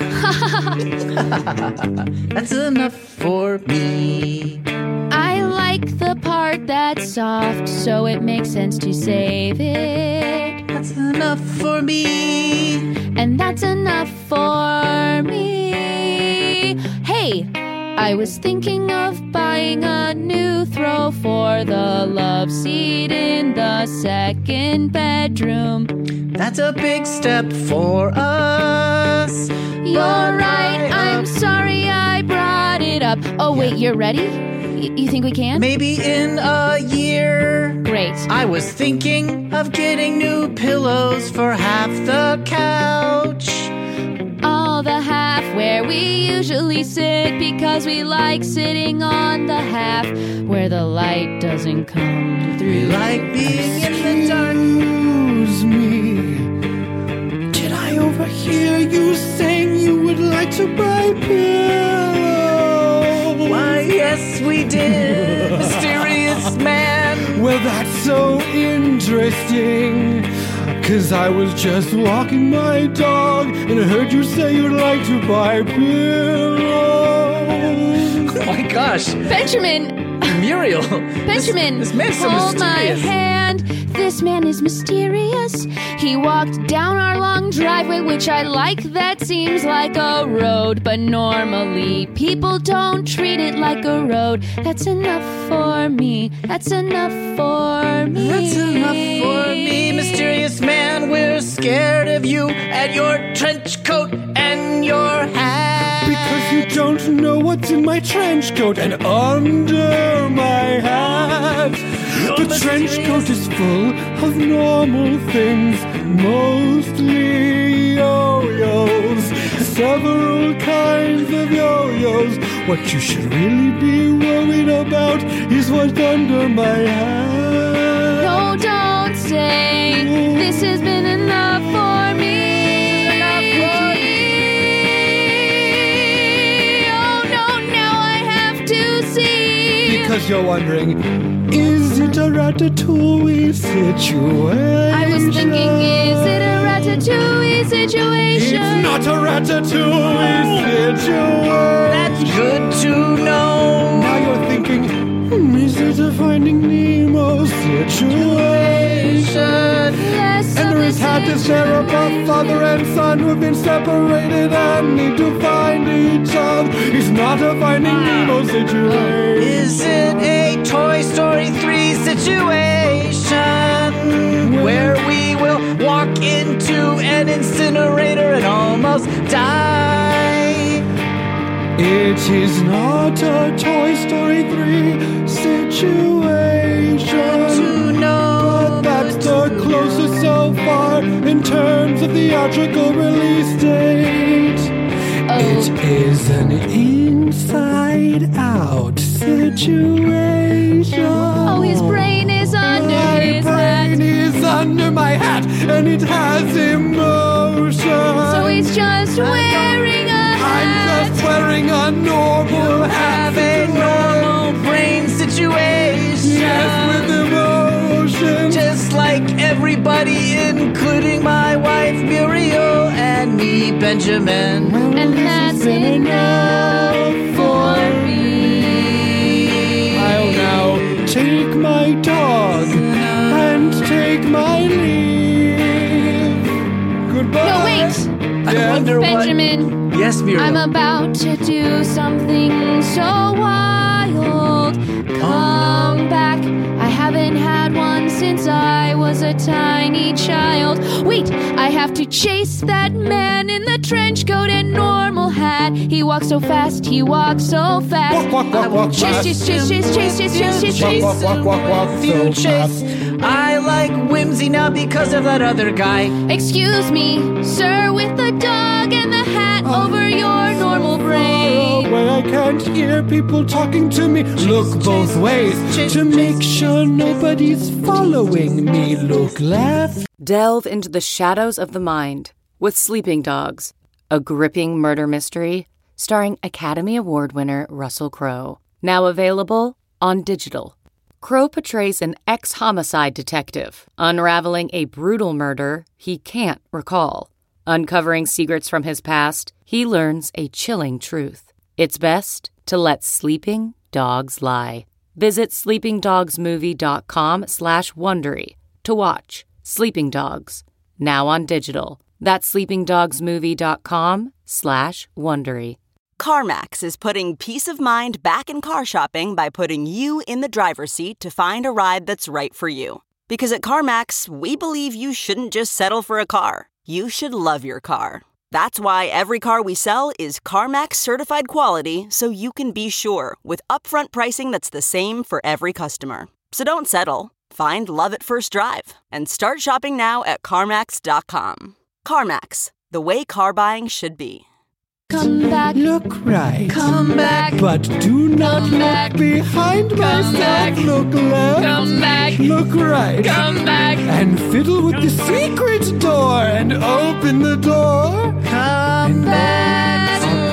That's enough for me. I like the part that's soft, so it makes sense to save it. That's enough for me. And that's enough for me. Hey, I was thinking of buying a new throw for the love seat in the second bedroom. That's a big step for us. You're right, I'm sorry I brought it up. Oh, wait, you're ready? Y- you think we can? Maybe in a year. Great. I was thinking of getting new pillows for half the couch. All the half where we usually sit because we like sitting on the half where the light doesn't come We through. like being in the dark. Excuse me. Did I overhear you saying you would like to buy pillows. Why, yes, we did, mysterious man. Well, that's so interesting. Cause I was just walking my dog and I heard you say you'd like to buy pillows. Oh my gosh. Benjamin. Muriel. Benjamin, this, this man's so hold my mysterious. hand. This man is mysterious. He walked down our long driveway, which I like. That seems like a road, but normally people don't treat it like a road. That's enough for me. That's enough for me. That's enough for me, mysterious man. We're scared of you and your trench coat and your hat. Because you don't know what's in my trench coat and under my hat. The trench coat is full of normal things, mostly yo-yos, several kinds of yo-yos. What you should really be worried about is what's under my hat. No, don't say this has been enough for me. Enough for me. Oh no, now I have to see. Because you're wondering, is it a ratatouille situation? I was thinking, is it a ratatouille situation? It's not a ratatouille situation. That's good to know. Now you're thinking, hmm, is it a Finding Nemo situation? Less And of there a is had to share a father and son who've been separated and need to find each other. It's not a Finding Nemo situation. Is it a Toy Story three situation where we will walk into an incinerator and almost die? It is not a Toy Story three situation. To know, but that's the closest so far in terms of theatrical release date. Oh. It is an inside-out situation. Oh, his brain is under My his brain hat. is under my hat, and it has emotion. So he's just wearing a I'm hat. just wearing a normal hat. have a normal brain situation. Yes, with emotion. Just like everybody, including my wife Muriel and me, Benjamin. And that's enough for me. I'll now take my dog and take my leave. Goodbye. No, wait. I wonder Benjamin. what. Yes, Muriel. I'm about to do something so wild. Come back. I haven't had one since I was a tiny child. Wait, I have to chase that man in the trench coat and normal hat. He walks so fast, he walks so fast. Walk, walk, walk, walk, Chase, fast. chase, chase, chase, chase, chase, chase, chase, chase. Walk, walk, walk, walk, walk, You so chase. fast. I like Whimsy now because of that other guy. Excuse me, sir, with the dog and the hat over your normal brain. Where I can't hear people talking to me. Look both ways to make sure nobody's following me. Look left. Delve into the shadows of the mind with Sleeping Dogs, a gripping murder mystery starring Academy Award winner Russell Crowe. Now available on digital. Crowe portrays an ex-homicide detective unraveling a brutal murder he can't recall. Uncovering secrets from his past, he learns a chilling truth. It's best to let sleeping dogs lie. Visit sleepingdogsmovie.com slash Wondery to watch Sleeping Dogs, now on digital. That's sleepingdogsmovie.com slash Wondery. CarMax is putting peace of mind back in car shopping by putting you in the driver's seat to find a ride that's right for you. Because at CarMax, we believe you shouldn't just settle for a car. You should love your car. That's why every car we sell is CarMax certified quality, so you can be sure with upfront pricing that's the same for every customer. So don't settle. Find love at first drive and start shopping now at CarMax dot com. CarMax, the way car buying should be. Come back. Look right. Come back. But do not Come look back. behind Come myself. back. Look left. Come back. Look right. Come back. And fiddle with the secret door and open the door. Come And back then to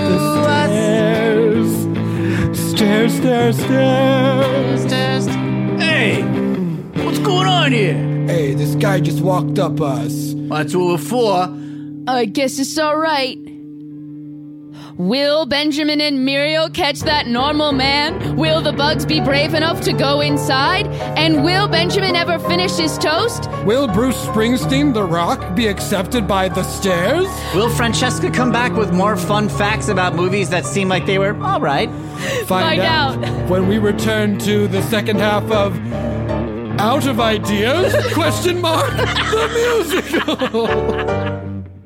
Stairs, stairs, stairs. Stairs. Hey, what's going on here? Hey, this guy just walked up us. That's what we're for. I guess it's all right. Will Benjamin and Muriel catch that normal man? Will the bugs be brave enough to go inside? And will Benjamin ever finish his toast? Will Bruce Springsteen, The Rock, be accepted by the stairs? Will Francesca come back with more fun facts about movies that seem like they were all right? Find, Find out, out when we return to the second half of Out of Ideas? Question mark the musical.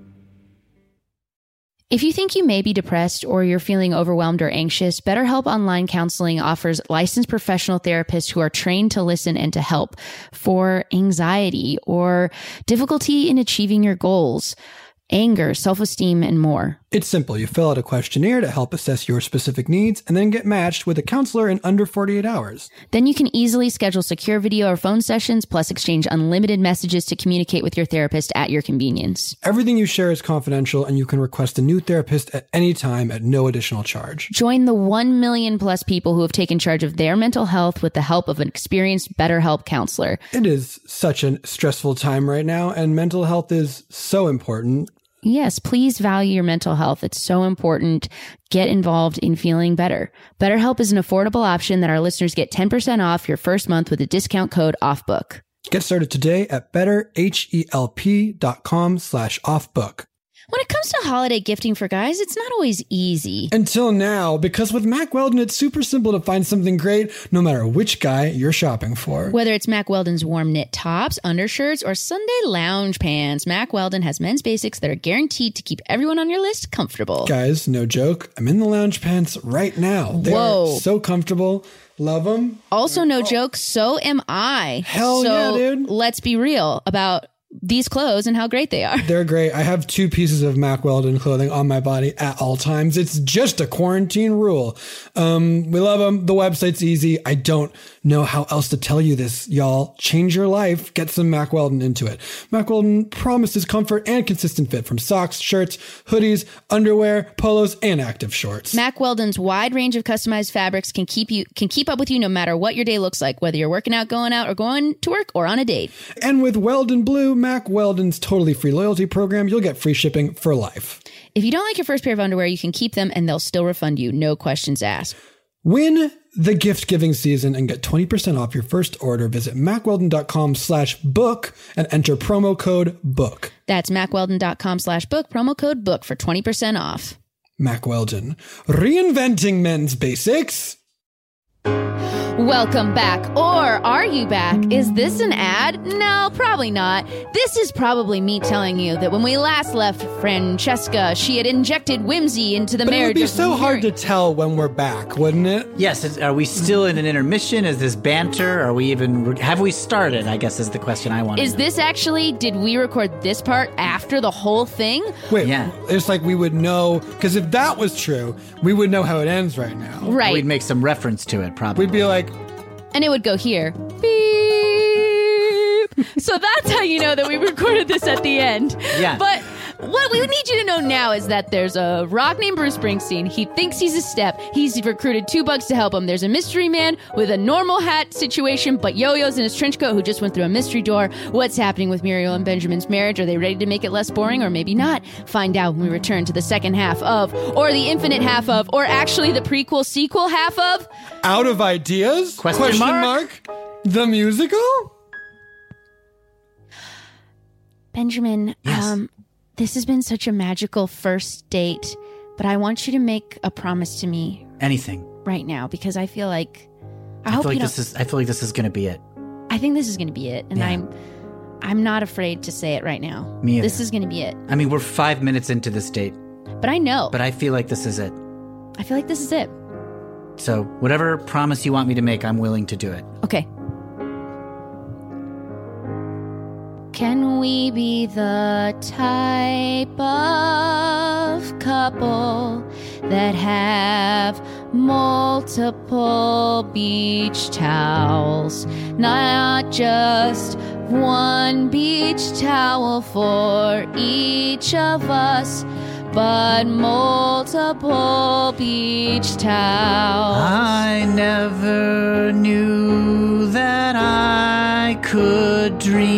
If you think you may be depressed or you're feeling overwhelmed or anxious, BetterHelp Online Counseling offers licensed professional therapists who are trained to listen and to help for anxiety or difficulty in achieving your goals, anger, self-esteem, and more. It's simple. You fill out a questionnaire to help assess your specific needs and then get matched with a counselor in under forty-eight hours. Then you can easily schedule secure video or phone sessions, plus exchange unlimited messages to communicate with your therapist at your convenience. Everything you share is confidential, and you can request a new therapist at any time at no additional charge. Join the one million plus people who have taken charge of their mental health with the help of an experienced BetterHelp counselor. It is such a stressful time right now, and mental health is so important. Yes, please value your mental health. It's so important. Get involved in feeling better. BetterHelp is an affordable option that our listeners get ten percent off your first month with a discount code OFFBOOK. Get started today at betterhelp.com slash offbook. When it comes to holiday gifting for guys, it's not always easy. Until now, because with Mack Weldon, it's super simple to find something great no matter which guy you're shopping for. Whether it's Mack Weldon's warm knit tops, undershirts, or Sunday lounge pants, Mack Weldon has men's basics that are guaranteed to keep everyone on your list comfortable. Guys, no joke. I'm in the lounge pants right now. They're Whoa. so comfortable. Love them. Also, no joke, so am I. Hell so yeah, dude. Let's be real about these clothes and how great they are. They're great. I have two pieces of Mack Weldon clothing on my body at all times. It's just a quarantine rule. Um, we love them. The website's easy. I don't know how else to tell you this, y'all. Change your life. Get some Mack Weldon into it. Mack Weldon promises comfort and consistent fit from socks, shirts, hoodies, underwear, polos, and active shorts. Mack Weldon's wide range of customized fabrics can keep you can keep up with you no matter what your day looks like, whether you're working out, going out, or going to work, or on a date. And with Weldon Blue, Mack Weldon's totally free loyalty program, you'll get free shipping for life. If you don't like your first pair of underwear, you can keep them and they'll still refund you. No questions asked. Win the gift giving season and get twenty percent off your first order. Visit mackweldon.com slash book and enter promo code book. That's mackweldon.com slash book, promo code book for twenty percent off. Mack Weldon, reinventing men's basics. Welcome back. Or are you back? Is this an ad? No, probably not. This is probably me telling you that when we last left Francesca, she had injected whimsy into the but marriage. It would be so hard to tell when we're back, wouldn't it? Yes. Is, are we still in an intermission? Is this banter? Are we even... Have we started, I guess is the question I want to Is know. this actually... Did we record this part after the whole thing? Wait, Yeah. it's like we would know, because if that was true, we would know how it ends right now. Right. We'd make some reference to it, probably. We'd be like... And it would go here. Beep. So that's how you know that we recorded this at the end. Yeah. But what we need you to know now is that there's a rock named Bruce Springsteen. He thinks he's a step. He's recruited two bugs to help him. There's a mystery man with a normal hat situation, but yo-yos in his trench coat who just went through a mystery door. What's happening with Muriel and Benjamin's marriage? Are they ready to make it less boring or maybe not? Find out when we return to the second half of, or the infinite half of, or actually the prequel sequel half of... Out of Ideas? Question mark? mark? The musical? Benjamin, Yes. um, this has been such a magical first date, but I want you to make a promise to me Anything. right now because I feel like I, I, hope feel like you don't. this is. I feel like this is going to be it. I think this is going to be it, and Yeah. I'm I'm not afraid to say it right now. Me either. This is going to be it, I mean, we're five minutes into this date, but I know. but I feel like this is it. I feel like this is it. So whatever promise you want me to make, I'm willing to do it. Okay. Can we be the type of couple that have multiple beach towels? Not just one beach towel for each of us, but multiple beach towels. I never knew that I could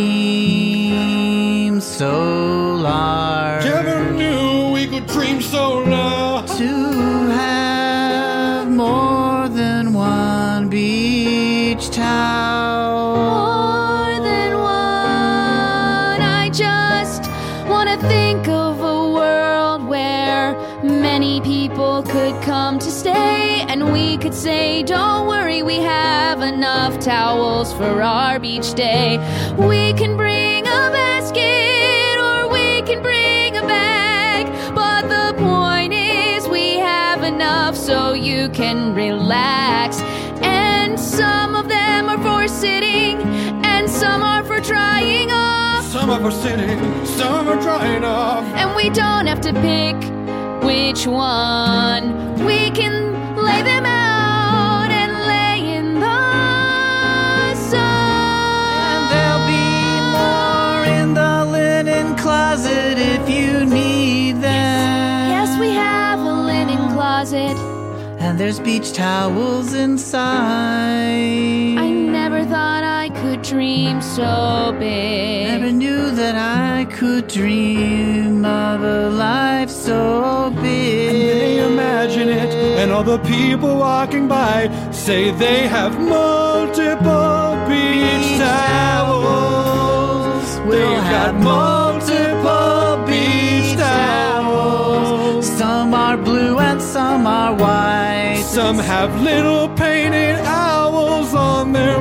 dream so large. Never knew we could dream so large. To have more than one beach towel. More than one. I just want to think of a world where many people could come to stay, and we could say, don't worry, we have enough towels for our beach day. We can bring a basket or we can bring a bag, but the point is we have enough so you can relax. And some of them are for sitting and some are for drying off. Some are for sitting, some are drying off. And we don't have to pick which one. We can lay them out and lay in the sun. And there'll be more in the linen closet if you need them. Yes, we have a linen closet. And there's beach towels inside. I never thought I could dream so big. Never knew that I could dream of a life so big. And they imagine it, and all the people walking by say they have multiple beach towels. They've got multiple beach towels. Some are blue and some are white. Some have little painted owls on their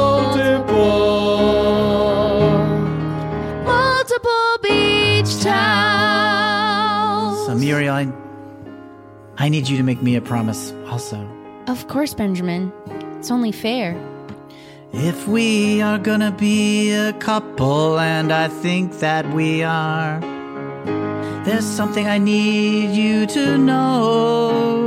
multiple. Multiple beach towels. So Muriel, I, I need you to make me a promise also. Of course, Benjamin. It's only fair. If we are gonna be a couple, and I think that we are, there's something I need you to know.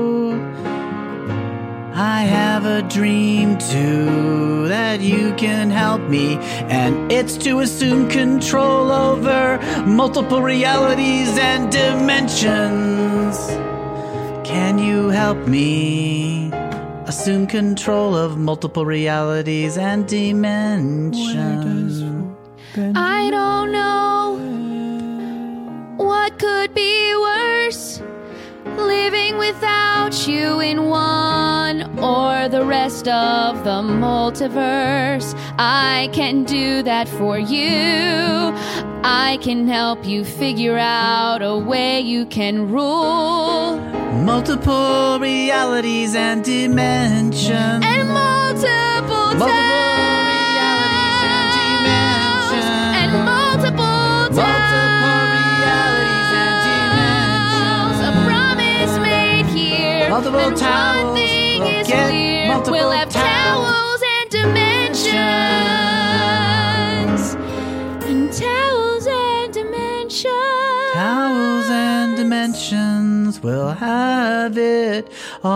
I have a dream too that you can help me, and it's to assume control over multiple realities and dimensions. Can you help me assume control of multiple realities and dimensions? I don't know what could be worse. Living without you in one or the rest of the multiverse. I can do that for you. I can help you figure out a way you can rule multiple realities and dimensions. And multiple Multiple towns. realities and dimensions. And multiple towns. Multiple realities and dimensions. A promise made here. Multiple and towels. One thing We'll is get clear. multiple We'll have towels. towels and dimensions. And towels and dimensions. Towels and dimensions will have it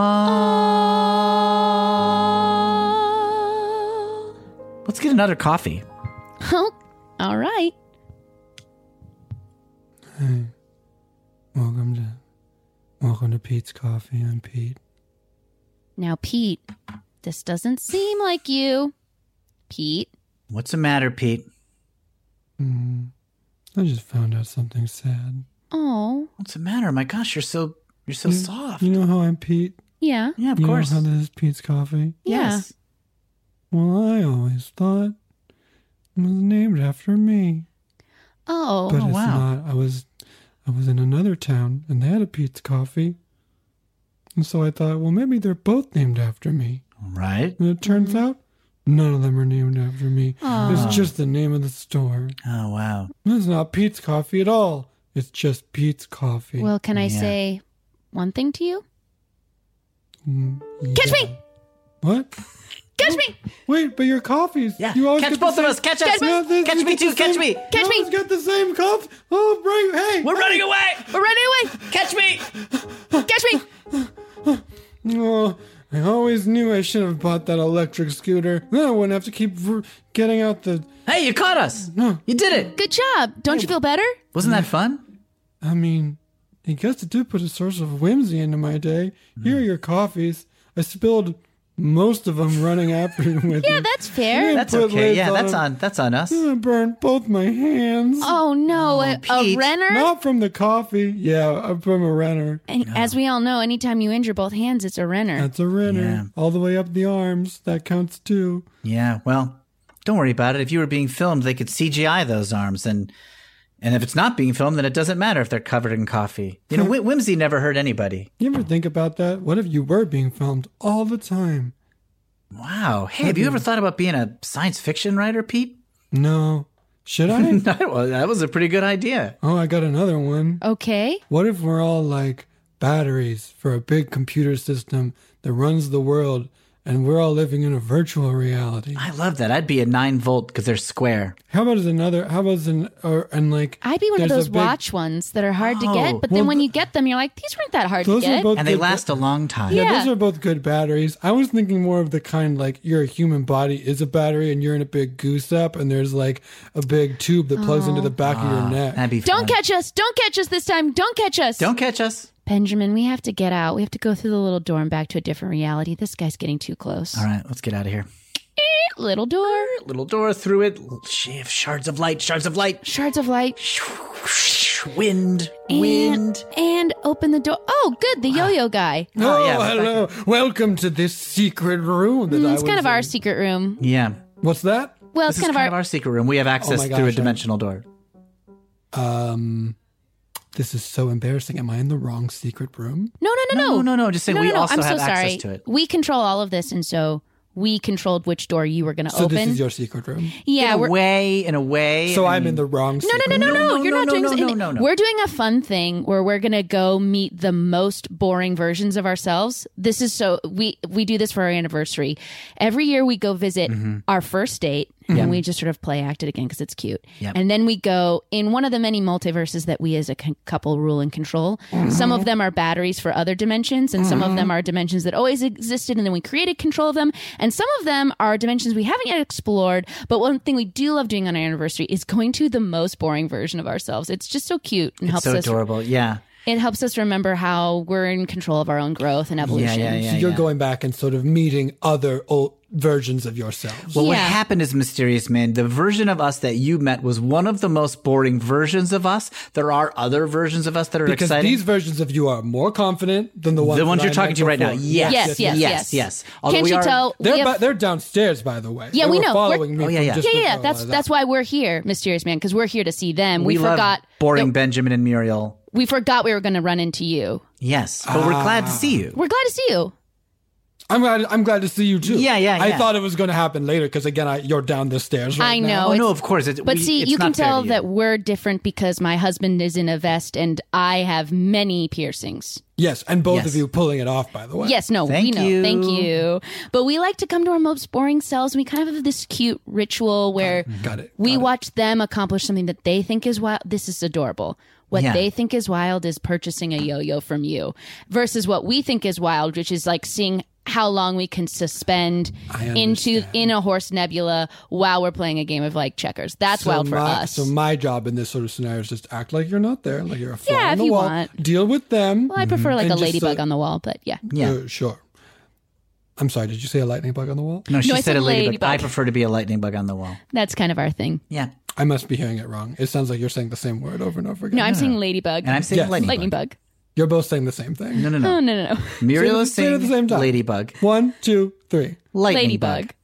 all. Let's get another coffee. Oh, all right. Hey, welcome to welcome to Pete's Coffee. I'm Pete. Now, Pete, this doesn't seem like you. Pete? What's the matter, Pete? Mm, I just found out something sad. Oh. What's the matter? My gosh, you're so you're so you, soft. You know how I'm Pete? Yeah. Yeah, of you course. know how this is Pete's Coffee? Yes. Well, I always thought it was named after me. Oh. But oh, it's wow. not. I was I was in another town and they had a Pete's Coffee. And so I thought, well, maybe they're both named after me. Right. And it turns out none of them are named after me. Oh. It's just the name of the store. Oh, wow. It's not Pete's Coffee at all. It's just Pete's Coffee. Well, can I Yeah. say one thing to you? Mm, Catch yeah. me! What? Catch me! Wait, but your coffees. Yeah. You always Catch get the both of same- us. Catch us. Catch me. Yeah, this- Catch you me get the too. Catch same- me. Catch you me. always get the same cup. Oh, bring. Hey. We're hey. running away. We're running away! Catch me. Catch me! Oh, I always knew I should have bought that electric scooter. Then I wouldn't have to keep r- getting out the. Hey, you caught us. No. You did it. Good job. Don't you feel better? Wasn't that fun? I mean, I guess it did put a source of whimsy into my day. Here are your coffees. I spilled most of them running after you with Yeah, me. that's fair. That's put okay. lids Yeah, on that's them. on that's on us. I burned both my hands. Oh no, a, a Pete. renner? Not from the coffee. Yeah, I'm from a renner. And as we all know, anytime you injure both hands, it's a renner. That's a renner. Yeah. All the way up the arms. That counts too. Yeah, well, don't worry about it. If you were being filmed, they could C G I those arms, and and if it's not being filmed, then it doesn't matter if they're covered in coffee. You know, Wh- whimsy never hurt anybody. You ever think about that? What if you were being filmed all the time? Wow. Hey, have you ever thought about being a science fiction writer, Pete? No. Should I? Well, that was a pretty good idea. Oh, I got another one. Okay. What if we're all like batteries for a big computer system that runs the world, and we're all living in a virtual reality? I love that. I'd be a nine volt because they're square. How about as another? How about as an or and like? I'd be one of there's those a big- watch ones that are hard to Oh, get, but well, then when th- you get them, you're like, these weren't that hard to Those are get. both And they good last a long time. Yeah, Yeah. those are both good batteries. I was thinking more of the kind like your human body is a battery and you're in a big goose up and there's like a big tube that plugs into the back of your neck. That'd be Don't fun. catch us! Don't catch us this time! Don't catch us! Don't catch us. Benjamin, we have to get out. We have to go through the little door and back to a different reality. This guy's getting too close. All right, let's get out of here. Little door. Little door through it. Sh- Shards of light. Shards of light. Shards of light. Wind. And, Wind. and open the door. Oh, good. The yo-yo guy. Oh, yeah, but hello. Welcome to this secret room that Mm, I it's was kind of our in. secret room. Yeah. What's that? Well, This it's is kind, kind of, our, of our secret room. We have access my through a gosh, dimensional door. Um, this is so embarrassing. Am I in the wrong secret room? No, no, no, no. No, no, no. Just saying no, we no, no. also I'm have so access sorry. to it. We control all of this, and so we controlled which door you were going to So open. this is your secret room. yeah, in a we're. way, in a way. So I I'm mean- in the wrong No, secret no, no, no, room. no, no, You're no, not no, doing no, anything. no, no. We're doing a fun thing where we're going to go meet the most boring versions of ourselves. This is so we we do this for our anniversary. Every year we go visit our first date and we just sort of play act it again because it's cute. Yep. And then we go in one of the many multiverses that we as a c- couple rule and control. Some of them are batteries for other dimensions, and some of them are dimensions that always existed, and then we created control of them. And some of them are dimensions we haven't yet explored. But one thing we do love doing on our anniversary is going to the most boring version of ourselves. It's just so cute and It's helps so us. adorable. Yeah. It helps us remember how we're in control of our own growth and evolution. Yeah, yeah, So you're yeah. going back and sort of meeting other old versions of yourselves. Well, what Yeah. happened is, Mysterious Man, the version of us that you met was one of the most boring versions of us. There are other versions of us that are Because exciting. these versions of you are more confident than the ones the ones that you're I talking met to right now. before. Yes, Yes, yes, yes. yes, yes. Although Can't we you are- tell? They're we have- ba- they're downstairs, by the way. Yeah, They we were know. Following We're- me. Oh, yeah, from yeah. just yeah, yeah, yeah. before That's that. that's why we're here, Mysterious Man, because we're here to see them. We, We love forgot boring that- Benjamin and Muriel. we forgot we were going to run into you. Yes, but we're glad to see you. We're glad to see you. I'm glad. I'm glad to see you too. Yeah, yeah, I yeah. thought it was going to happen later because again, I, you're down the stairs. Right I now. know. Oh, no, it's- of course. It's, But we- see, it's you can not fair tell to that we're different because my husband is in a vest and I have many piercings. Yes, and both Yes. of you pulling it off. By the way. Yes, no, Thank we know. you. Thank you. But we like to come to our most boring selves. We kind of have this cute ritual where Got it. we got it. watch them accomplish something that they think is wild. This is adorable. What Yeah. they think is wild is purchasing a yo-yo from you versus what we think is wild, which is like seeing how long we can suspend I into understand. in a horse nebula while we're playing a game of like checkers. That's So wild for my, us. So my job in this sort of scenario is just act like you're not there, like you're a fly Yeah, on if the you wall. want. Deal with them. well, I prefer like And a just, ladybug uh, on the wall, but yeah. Yeah. Uh, sure. I'm sorry. Did you say a lightning bug on the wall? No, she No, I said said a ladybug. ladybug. I prefer to be a lightning bug on the wall. That's kind of our thing. Yeah. I must be hearing it wrong. It sounds like you're saying the same word over and over again. No, I'm saying ladybug. And I'm saying Yes. lightning, lightning bug. bug. You're both saying the same thing. No, no, no. Oh, no, no, no. Muriel Say it- is say it saying at the same time. ladybug. One, two, three. Lightning Ladybug. bug.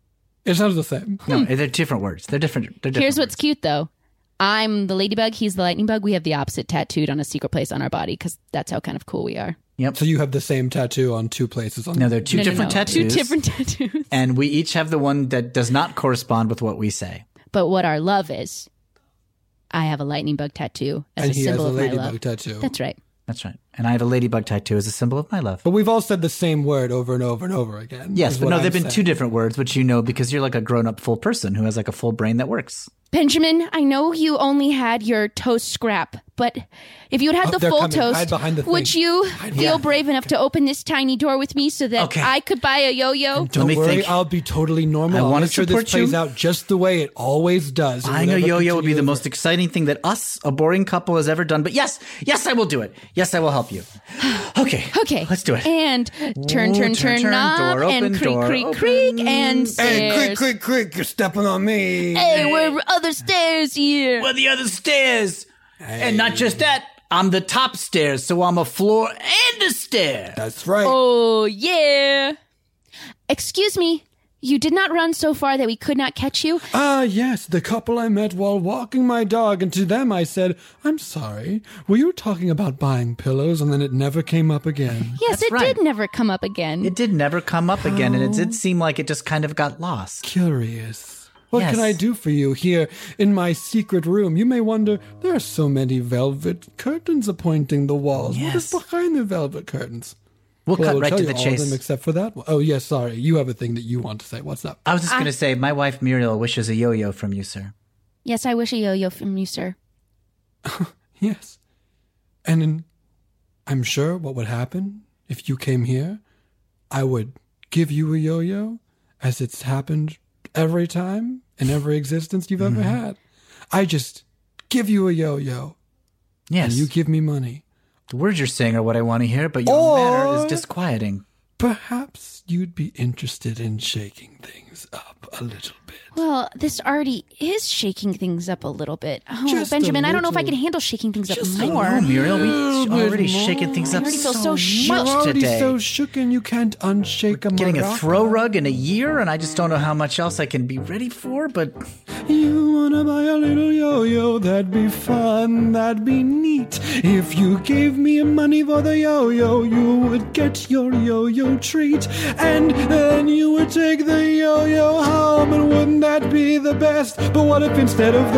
It sounds the same. No, they're different words. They're different. They're different Here's what's words. cute though. I'm the ladybug. He's the lightning bug. We have the opposite tattooed on a secret place on our body because that's how kind of cool we are. Yep. So you have the same tattoo on two places. On No, they're two No, no, different no. tattoos. Two different tattoos. And we each have the one that does not correspond with what we say. But what our love is, I have a lightning bug tattoo as and a he has symbol a of my ladybug love. tattoo. That's right. That's right. And I have a ladybug tattoo as a symbol of my love. But we've all said the same word over and over and over again. Yes, is but what no, I'm there have been saying. two different words, which you know because you're like a grown-up full person who has like a full brain that works. Benjamin, I know you only had your toast scrap, but if you had had Oh, the they're full coming. Hide toast, behind the would thing. you Hide feel behind- brave enough to open this tiny door with me so that Okay. I could buy a yo-yo? Don't me worry, think. I'll be totally normal. I I'll wanna make sure support this plays you. out just the way it always does. and Buying a whatever yo-yo would be the continues most exciting thing that us, a boring couple, has ever done. But yes, yes, I will do it. Yes, I will help you. Okay. Okay. Let's do it. And turn, Ooh, turn, turn, turn, turn, knob, door and open, creak, door creak, open. creak, and Hey, stairs. quick, quick, quick, you're stepping on me. Hey, we're other stairs here. Well, the other stairs. And not just that, I'm the top stairs, so I'm a floor and a stair. That's right. Oh, yeah. Excuse me. You did not run so far that we could not catch you? Ah, yes, the couple I met while walking my dog, and to them I said, I'm sorry, were you talking about buying pillows? And then it never came up again. Yes, That's it right. did never come up again. It did never come up again, and it did seem like it just kind of got lost. Curious. What Yes. can I do for you here in my secret room? You may wonder, there are so many velvet curtains appointing the walls. What is Yes. behind the velvet curtains? We'll Well, I cut will right tell to you the all of chase. them except for that one. Oh, yes, sorry. You have a thing that you want to say. What's up? I was just going to say, my wife Muriel wishes a yo-yo from you, sir. Yes, I wish a yo-yo from you, sir. Yes. And in, I'm sure what would happen if you came here, I would give you a yo-yo as it's happened every time in every existence you've ever had. I just give you a yo-yo. Yes. And you give me money. The words you're saying are what I want to hear, but your Or- manner is disquieting. Perhaps you'd be interested in shaking things up a little bit. Well, this already is shaking things up a little bit. Oh, Just a Benjamin, I don't know if I little. can handle shaking things up Just a more. Oh, Muriel, little we've bit already more. shaken things up I already feel so so much shook. You're already today. so shooken you can't unshake a Getting a maraca. throw rug in a year, and I just don't know how much else I can be ready for, but You wanna buy a little yo-yo? That'd be fun, that'd be neat. If you gave me money for the yo-yo, you would get your yo-yo treat. And then you would take the yo-yo home, and wouldn't that be the best? But what if instead of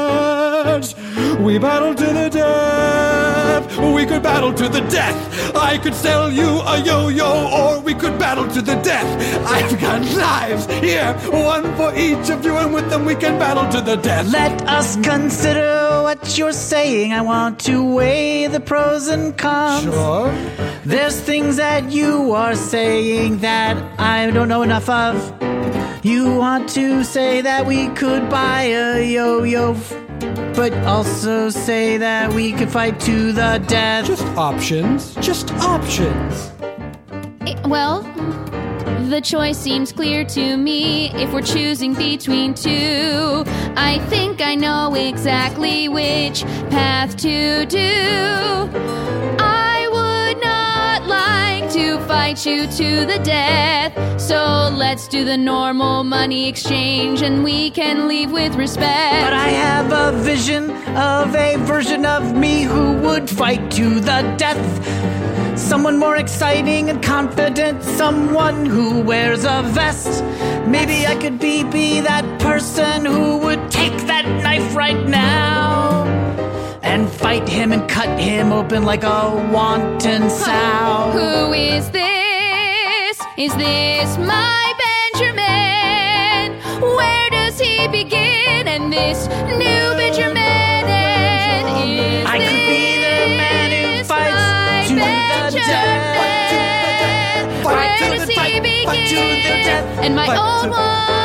that, we battle to the death? We could battle to the death. I could sell you a yo-yo, or we could battle to the death. I've got knives here, one for each of you, and with them we can battle to the death. let us consider what you're saying. I want to weigh the pros and cons. Sure. There's things that you are saying that I don't know enough of. You want to say that we could buy a yo-yo, but also say that we could fight to the death. Just options. Just options. Eh, Well, the choice seems clear to me if we're choosing between two. I think I know exactly which path to do. I would not like to fight you to the death, so let's do the normal money exchange and we can leave with respect. But I have a vision of a version of me who would fight to the death. Someone more exciting and confident, someone who wears a vest. Maybe I could be, be that person who would take that knife right now and fight him and cut him open like a wanton sow. Who is this? Is this my Benjamin? Where does he begin? And this new Benjamin is I could be the man who this fights my to the Benjamin? death. Where Fight to does the he fight, begin? fight to the death. And my Fight own to-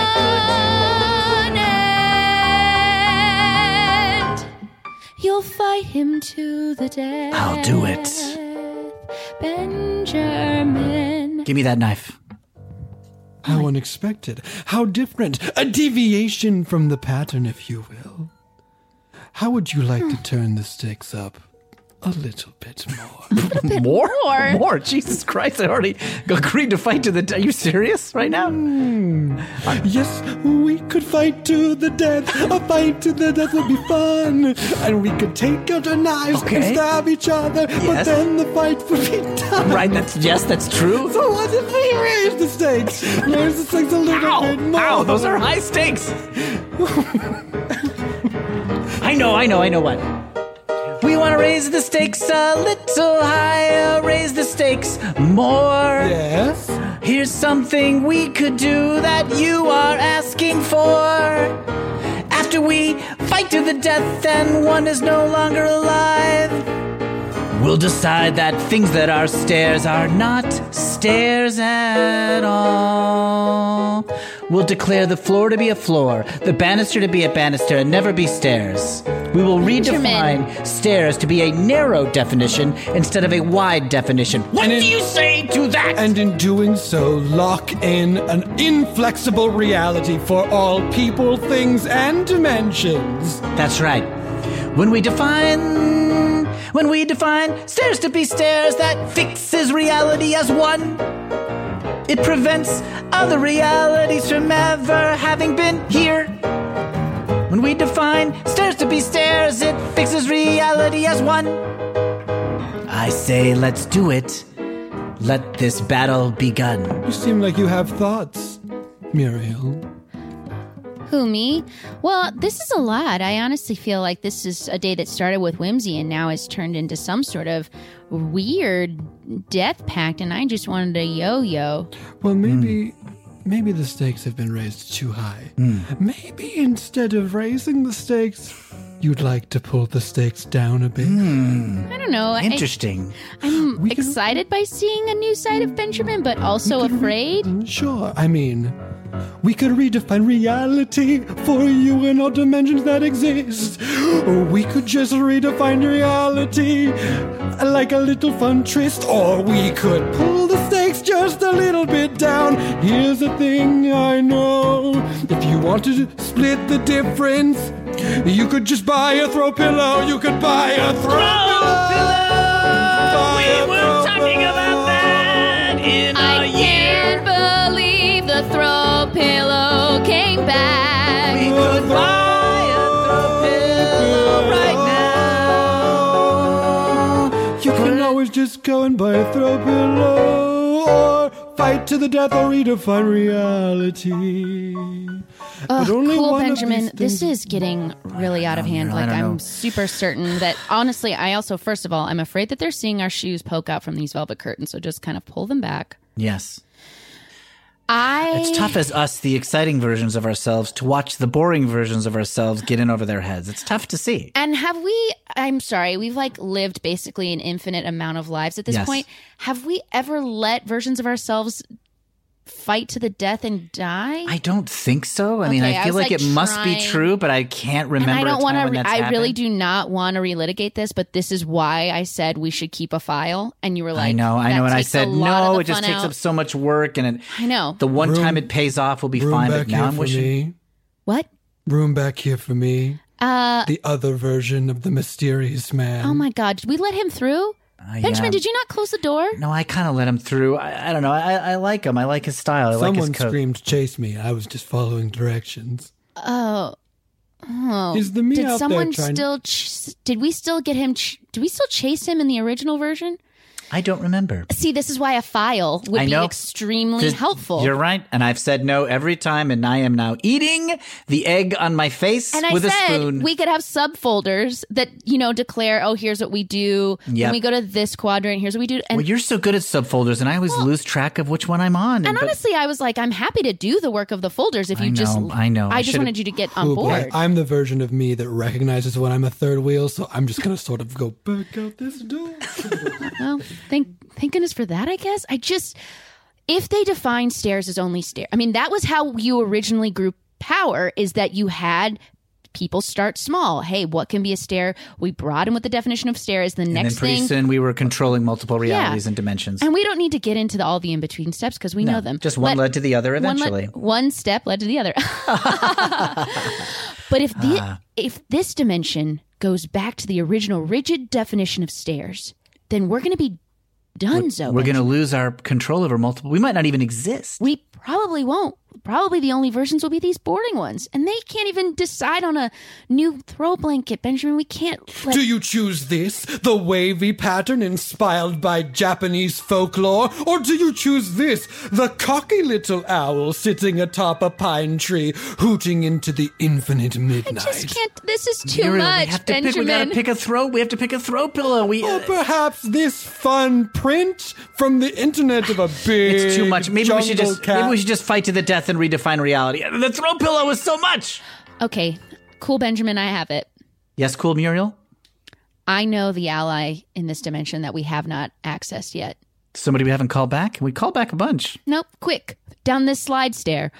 one end. You'll fight him to the death. I'll do it. Benjamin. Give me that knife. How unexpected. How different. A deviation from the pattern, if you will. How would you like to turn the stakes up a little bit more? More? more. More? Jesus Christ, I already agreed to fight to the death. Are you serious right now? Hmm. Yes, we could fight to the death. A fight to the death would be fun. And we could take out our knives Okay. and stab each other. But Yes. then the fight would be done. Right, that's, yes, that's true. So what if we raise the stakes? Raise the stakes a little bit Ow, more. ow, those are high stakes. I know, I know, I know what. We want to raise the stakes a little higher, raise the stakes more. Yes? Here's something we could do that you are asking for. After we fight to the death and one is no longer alive, we'll decide that things that are stairs are not stairs at all. We'll declare the floor to be a floor, the banister to be a banister, and never be stairs. We will redefine stairs to be a narrow definition instead of a wide definition. What And do in- you say to that? And in doing so, lock in an inflexible reality for all people, things, and dimensions. That's right. When we define, when we define stairs to be stairs, that fixes reality as one. It prevents other realities from ever having been here. When we define stairs to be stairs, it fixes reality as one. I say, let's do it. Let this battle begun. You seem like you have thoughts, Muriel. Who, me? Well, this is a lot. I honestly feel like this is a day that started with whimsy and now has turned into some sort of weird death pact, and I just wanted a yo-yo. Well, maybe... Maybe the stakes have been raised too high. Mm. Maybe instead of raising the stakes, you'd like to pull the stakes down a bit. Mm. I don't know. Interesting. I, I'm excited by seeing a new side of Benjamin, but also afraid. Re- sure. I mean, we could redefine reality for you in all dimensions that exist. Or we could just redefine reality like a little fun tryst. Or we could pull the stakes just a little bit down. Here's the thing I know. If you wanted to split the difference, you could just buy a throw pillow. You could buy a throw, throw pillow. We were talking about that in I a year. can't believe the throw pillow came back. We could buy a throw pillow right now. You can always just go and buy a throw pillow, or fight to the death, or redefine reality. Oh, But only cool, one of Benjamin. these This things- is getting really out of hand. I Like, don't I'm know. super certain that, honestly, I also, first of all, I'm afraid that they're seeing our shoes poke out from these velvet curtains, so just kind of pull them back. Yes. I. It's tough as us, the exciting versions of ourselves, to watch the boring versions of ourselves get in over their heads. It's tough to see. And have we, I'm sorry, we've like lived basically an infinite amount of lives at this Yes. point. Have we ever let versions of ourselves fight to the death and die? I don't think so. I mean, Okay, I I feel was, like, like, it must be trying- true, but I can't remember. and I don't want to. want to. I really do not want to relitigate this, but this is why I said we should keep a file. And you were like, I know, I that know, and I takes a said lot of no. the It just fun takes out. up so much work, and it, I know. the one Room- time it pays off will be Room fine. back But now here I'm for wishing. me. What? Room back here for me. Uh. The other version of the mysterious man. Oh my God! Did we let him through? Uh, Benjamin, yeah. did you not close the door? No, I kind of let him through. I, I don't know. I, I like him. I like his style. I like Someone his coat. screamed, "Chase me!" I was just following directions. Oh. Oh. Is the me did out there someone trying- still? Ch- did we still get him? Ch- did we still chase him in the original version? I don't remember. See, this is why a file would I be know. extremely Th- helpful. You're right, and I've said no every time, and I am now eating the egg on my face And I with a said spoon. we could have subfolders that, you know, declare, oh, here's what we do. Yep. When we go to this quadrant, here's what we do. And, well, you're so good at subfolders, and I always lose track of which one I'm on. and but- honestly, I was like, I'm happy to do the work of the folders if I you just. know, I know. I, I just should've- wanted you to get on Oh, boy. board. I'm the version of me that recognizes when I'm a third wheel, so I'm just gonna sort of go back out this door. Well, thank thank goodness for that, I guess. I just, if they define stairs as only stairs, I mean, that was how you originally grew power, is that you had people start small. Hey, what can be a stair? We brought in what the definition of stair is. The and next then pretty thing. soon we were controlling multiple realities Yeah. and dimensions. And we don't need to get into the, all the in-between steps because we No, know them. just one led to the other one led- eventually. One, step led to the other. But if the, Ah. if this dimension goes back to the original rigid definition of stairs, then we're going to be done. So We're going to lose our control over multiple. We might not even exist. we probably won't. probably the only versions will be these boarding ones. And they can't even decide on a new throw blanket, Benjamin. We can't let... Do you choose this, the wavy pattern inspired by Japanese folklore? Or do you choose this, the cocky little owl sitting atop a pine tree, hooting into the infinite midnight? I just can't. This is too Muriel, much, we have to Benjamin. pick, we gotta pick a throw. We have to pick a throw pillow. We. Or perhaps this fun print from the internet of a big It's too much. Maybe we should jungle just cat. maybe we should just fight to the death and redefine reality. The throw pillow is so much. Okay, cool, Benjamin. I have it. Yes, cool, Muriel. I know the ally in this dimension that we have not accessed yet. Somebody we haven't called back. We called back a bunch. Nope. Quick, down this slide stair.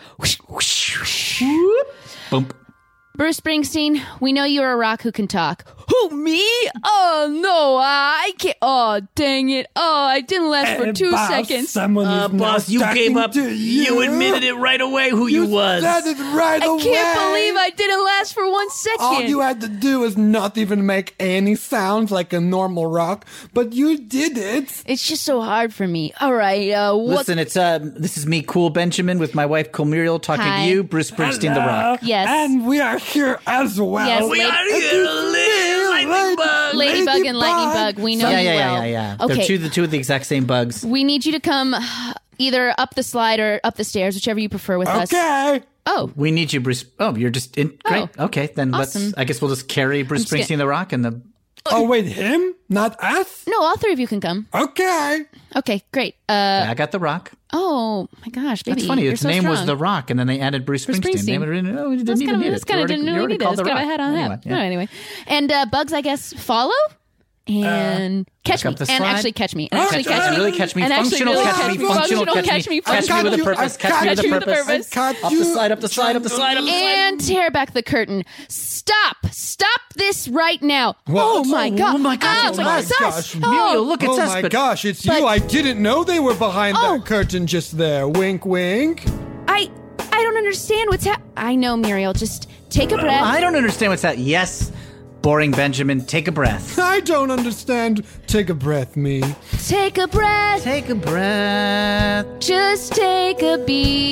Bump. Bruce Springsteen, we know you're a rock who can talk. Who, me? Oh, no, I can't. Oh, dang it. Oh, I didn't last for two boss, seconds. Someone Uh, is now boss, you talking gave up. to You. you. admitted it right away who you, You was. said it right I away. can't believe I didn't last for one second. All you had to do is not even make any sounds like a normal rock, but you did it. It's just so hard for me. All right, uh, what? Listen, it's uh, this is me, Cool Benjamin, with my wife, Cool Muriel, talking Hi. to you, Bruce Springsteen, the Rock. Yes. And we are here as well. Yes, We lady- are here to live, lightning bug. Ladybug and Lightning Bug, we know Yeah, you yeah, well. yeah, yeah, yeah. Okay. They're two, the two of the exact same bugs. We need you to come either up the slide or up the stairs, whichever you prefer with us. Okay. Oh, We need you, Bruce. Oh, you're just in. Great. Oh, Okay, then awesome. let's. I guess we'll just carry Bruce I'm just Springsteen, gonna- the Rock, and the. Oh, wait, him? Not us? no, all three of you can come. Okay. Okay, great. Uh, I got the Rock. oh my gosh, baby, That's funny. you're Its so name was strong. the Rock, and then they added Bruce Bruce Springsteen. They Springsteen. were in- oh, you didn't That's even kind need of it. that's kind You of already- didn't you really already need it. called Let's the go Rock. ahead on Anyway, that. yeah. No, anyway, and uh, Bugs, I guess, follow and catch back me up the and slide. actually catch me and Oh, actually catch catch me, Really catch me. and actually Functional really catch me. Functional catch me. catch me, Catch me functional with a you. purpose. I Catch me got with a you. purpose. I got Up the you. slide. Up the slide. Up the slide. Up the slide. and tear back the curtain. Stop! Stop this right now! What? Oh my god! Oh my gosh, Ah, it's my like sus. gosh. Muriel, look, it's oh us, my but- gosh, it's but- you. I didn't know they were behind Oh. that curtain just there. Wink, wink. I I don't understand what's hap. I know, Muriel. Just take a breath. I don't understand what's that. Yes, boring Benjamin. Take a breath. I don't understand. Take a breath, me. Take a breath. Take a breath. Just take a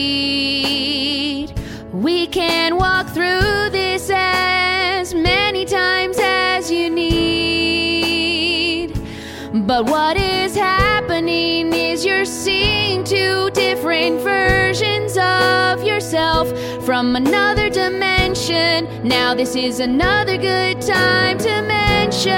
beat. We can walk through this as many times as you need. But what is happening is you're seeing two different versions of yourself from another dimension. Now this is another good time to mention.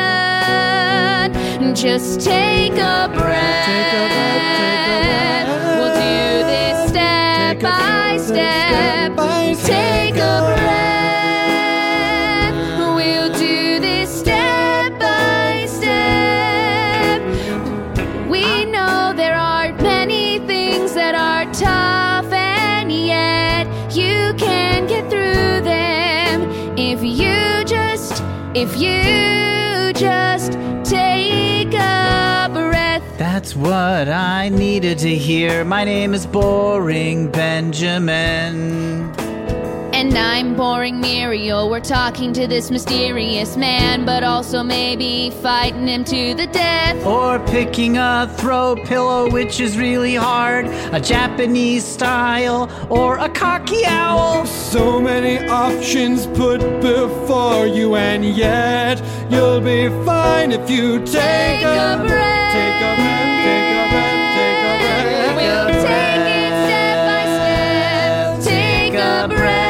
Just take a breath. Take a breath, take a breath. We'll do this step Take a by breath, step. step by Take a step. breath. We'll do this step by step. We know there are many things that are tough, and yet you can get through them if you just, if you just take a breath. That's what I needed to hear. My name is Boring Benjamin. And I'm Boring Muriel. We're talking to this mysterious man, but also maybe fighting him to the death. Or picking a throw pillow, which is really hard. A Japanese style, or a cocky owl. So many options put before you, and yet you'll be fine if you take, Take a breath. Take a breath, take a breath, take a breath. We'll take it step by step. Take a breath.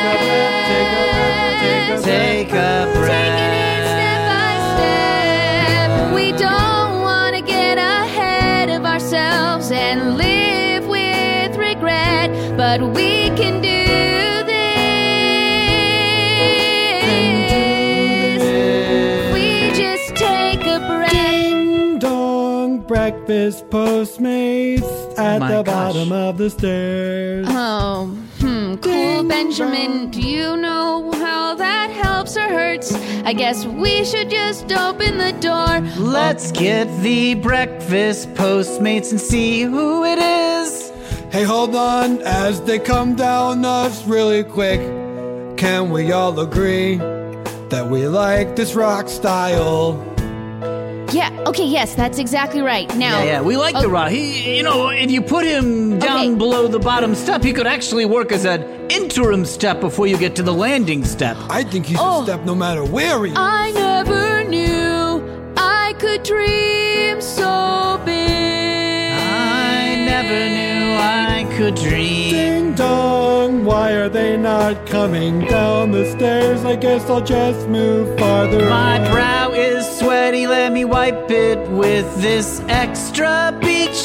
Take a Taking it step by step. We don't want to get ahead of ourselves and live with regret, but we can do this. We just take a breath. Ding dong, breakfast Postmates at my the gosh. bottom of the stairs. Oh, hmm, cool, Benjamin. Do you know how that helps or hurts? I guess we should just open the door. Let's get the breakfast Postmates and see who it is. Hey, hold on, as they come down us really quick, can we all agree that we like this rock style? Yeah, okay, yes, that's exactly right. Now, Yeah, yeah, we like oh, The Rock. He, you know, if you put him down Okay. below the bottom step, he could actually work as an interim step before you get to the landing step. I think he's Oh. a step no matter where he is. I never knew I could dream so big. I never knew I could dream. Ding dong, why are they not coming down the stairs? I guess I'll just move farther My away. brow is sweaty, let me wipe it with this extra beach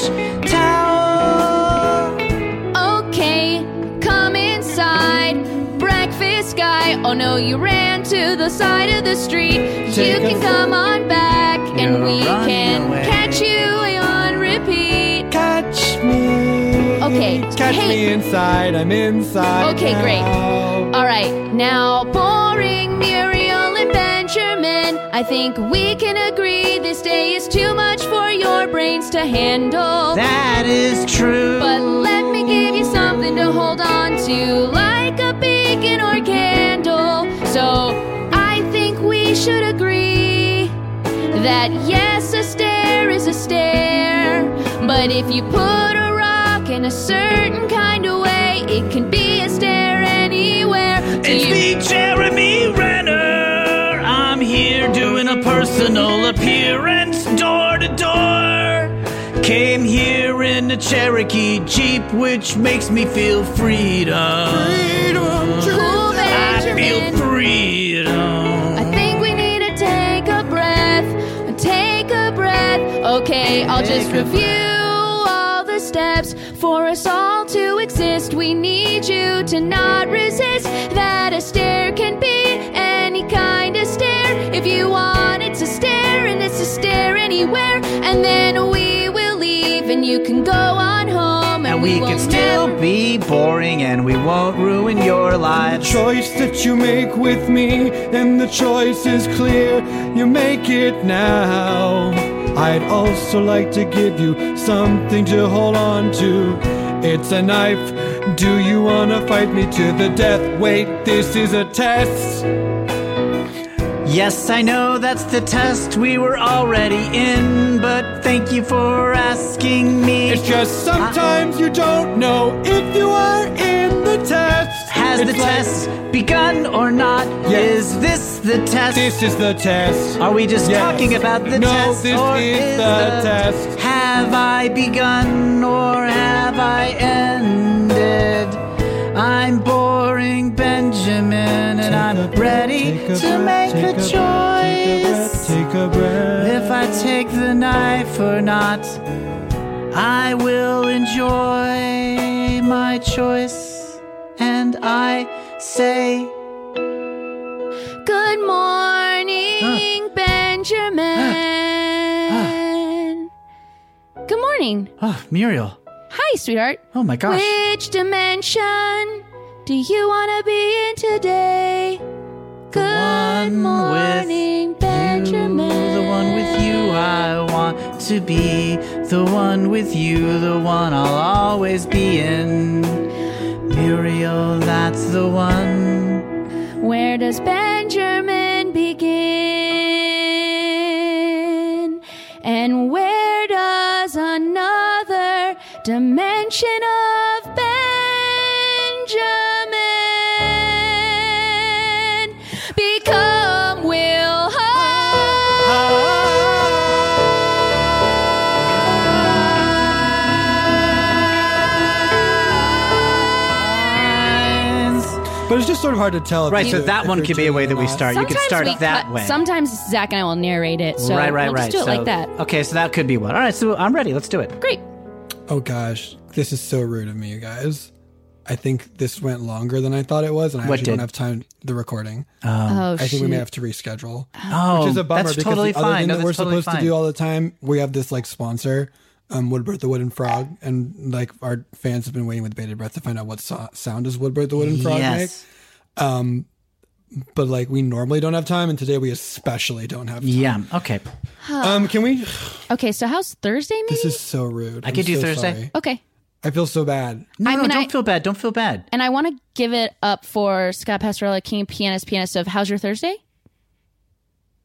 towel. Okay, come inside, breakfast guy. Oh no, you ran to the side of the street. Take you a can sip. come on back, and You're we running can away. catch you on repeat. Catch me. Okay, Catch hey. me inside. I'm inside. Okay, great. now. All right, now boring Muriel and Benjamin. I think we can agree this day is too much for your brains to handle. That is true. But let me give you something to hold on to, like a beacon or candle. So I think we should agree that yes, a stare is a stare. But if you put a rock in a certain kind of way, it can be a stare anywhere. Do It's you- me, Jeremy Renner. I'm here doing a personal appearance door to door. Came here in a Cherokee Jeep, which makes me feel freedom. Freedom, Cool, I feel Benjamin. freedom. I think we need to take a breath. Take a breath. Okay, I'll just review all the steps for us all to exist. We need you to not resist that a stare can be any kind of stare. If you want it to stare, and it's a stare anywhere, and then we will leave, and you can go on home, and, And we will can still never- be boring and we won't ruin your life. Choice that you make with me, and the choice is clear. You make it now. I'd also like to give you something to hold on to. It's a knife. Do you wanna fight me to the death? Wait, this is a test. Yes, I know that's the test we were already in, but thank you for asking me. It's just sometimes you don't know if you are in the test. Has It's the like- test begun or not? Yes. Is this the test? This is the test. Are we just Yes. talking about the no, test? this or is the test. Have I begun or have I ended? I'm boring Benjamin, and I'm Take a breath, ready take a to breath, make take a a breath, choice. Take a breath. If I take the knife or not, I will enjoy my choice. And I say, Good morning, Benjamin. Good morning. oh, Muriel. Hi, sweetheart. Oh my gosh. Which dimension do you want to be in today? Good one morning, with Benjamin. You, the one with you I want to be. The one with you, the one I'll always be in. Muriel, that's the one. Where does Benjamin begin? And where does another dimension of Benjamin become? Will But it's just sort of hard to tell. If Right, you so do it- that if one you're could be a doing way it that or we not. start. You could Sometimes start we that cut- way. Sometimes Zach and I will narrate it. So right, right, we'll right. just do it so, like that. Okay, so that could be one. All right, so I'm ready. Let's do it. Great. Oh gosh, this is so rude of me, you guys. I think this went longer than I thought it was, and I What actually did? don't have time. The recording. Oh, I think we may shoot. have to reschedule. Oh, which is a bummer that's because totally the other fine. thing No, that we're that's totally supposed fine. to do all the time, we have this like sponsor, um, Woodbird the Wooden Frog, and like our fans have been waiting with bated breath to find out what so- sound does Woodbird the Wooden Frog Yes. make. Um, but like we normally don't have time, and today we especially don't have time. Yeah. Okay. Um, can we? Okay, so how's Thursday, maybe? This is so rude. I I'm could do so Thursday. sorry. Okay. I feel so bad. No, I no, mean, don't I- feel bad. Don't feel bad. And I want to give it up for Scott Pastorella, King Pianist, Pianist of How's Your Thursday?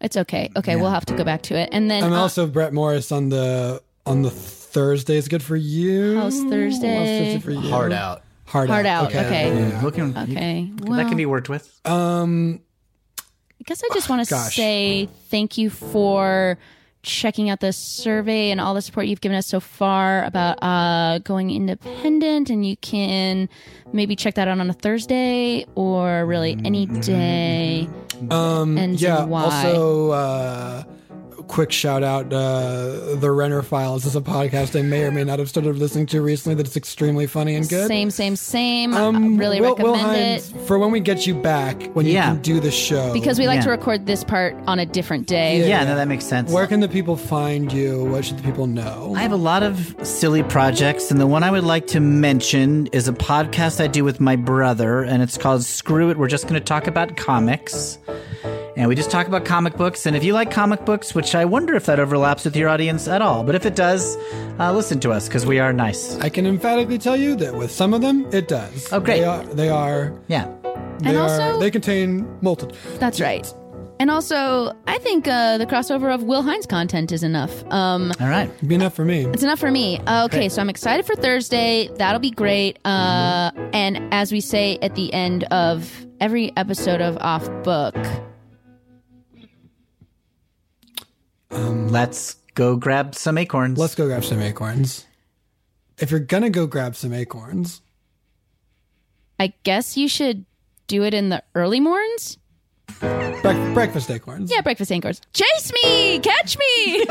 It's okay. Okay, we'll have to go back to it. And then I'm uh, also Brett Morris on the on the Thursday is good for you. How's Thursday? How's Thursday for you? Hard out. Hard, Hard out. out. Okay. Yeah. Looking, Okay. you- Well, that can be worked with. Um, I guess I just want to gosh. say thank you for checking out the survey and all the support you've given us so far about uh, going independent. And you can maybe check that out on a Thursday or really any day. Um, and yeah. why. Also, uh, quick shout out, uh, The Renner Files is a podcast I may or may not have started listening to recently that's extremely funny and good. Same, same, same. Um, really Will, recommend Will Hines, it. for when we get you back, when Yeah. you can do the show. Because we like Yeah. to record this part on a different day. Yeah, no, that makes sense. Where can the people find you? What should the people know? I have a lot of silly projects, and the one I would like to mention is a podcast I do with my brother, and it's called Screw It. We're just going to talk about comics. And we just talk about comic books. And if you like comic books, which I wonder if that overlaps with your audience at all, but if it does, uh, listen to us because we are nice. I can emphatically tell you that with some of them, it does. Oh, great. They are. They are. Yeah. They And are. also- They contain multiple. That's right. And also, I think uh, the crossover of Will Hines content is enough. Um, All right. It'd be enough for me. It's enough for me. Uh, okay, Great. so I'm excited for Thursday. That'll be great. Uh, and as we say at the end of every episode of Off Book, Let's go grab some acorns. Let's go grab some acorns. If you're gonna go grab some acorns, I guess you should do it in the early mornings. brec- breakfast acorns. Yeah, breakfast acorns. Chase me! Catch me!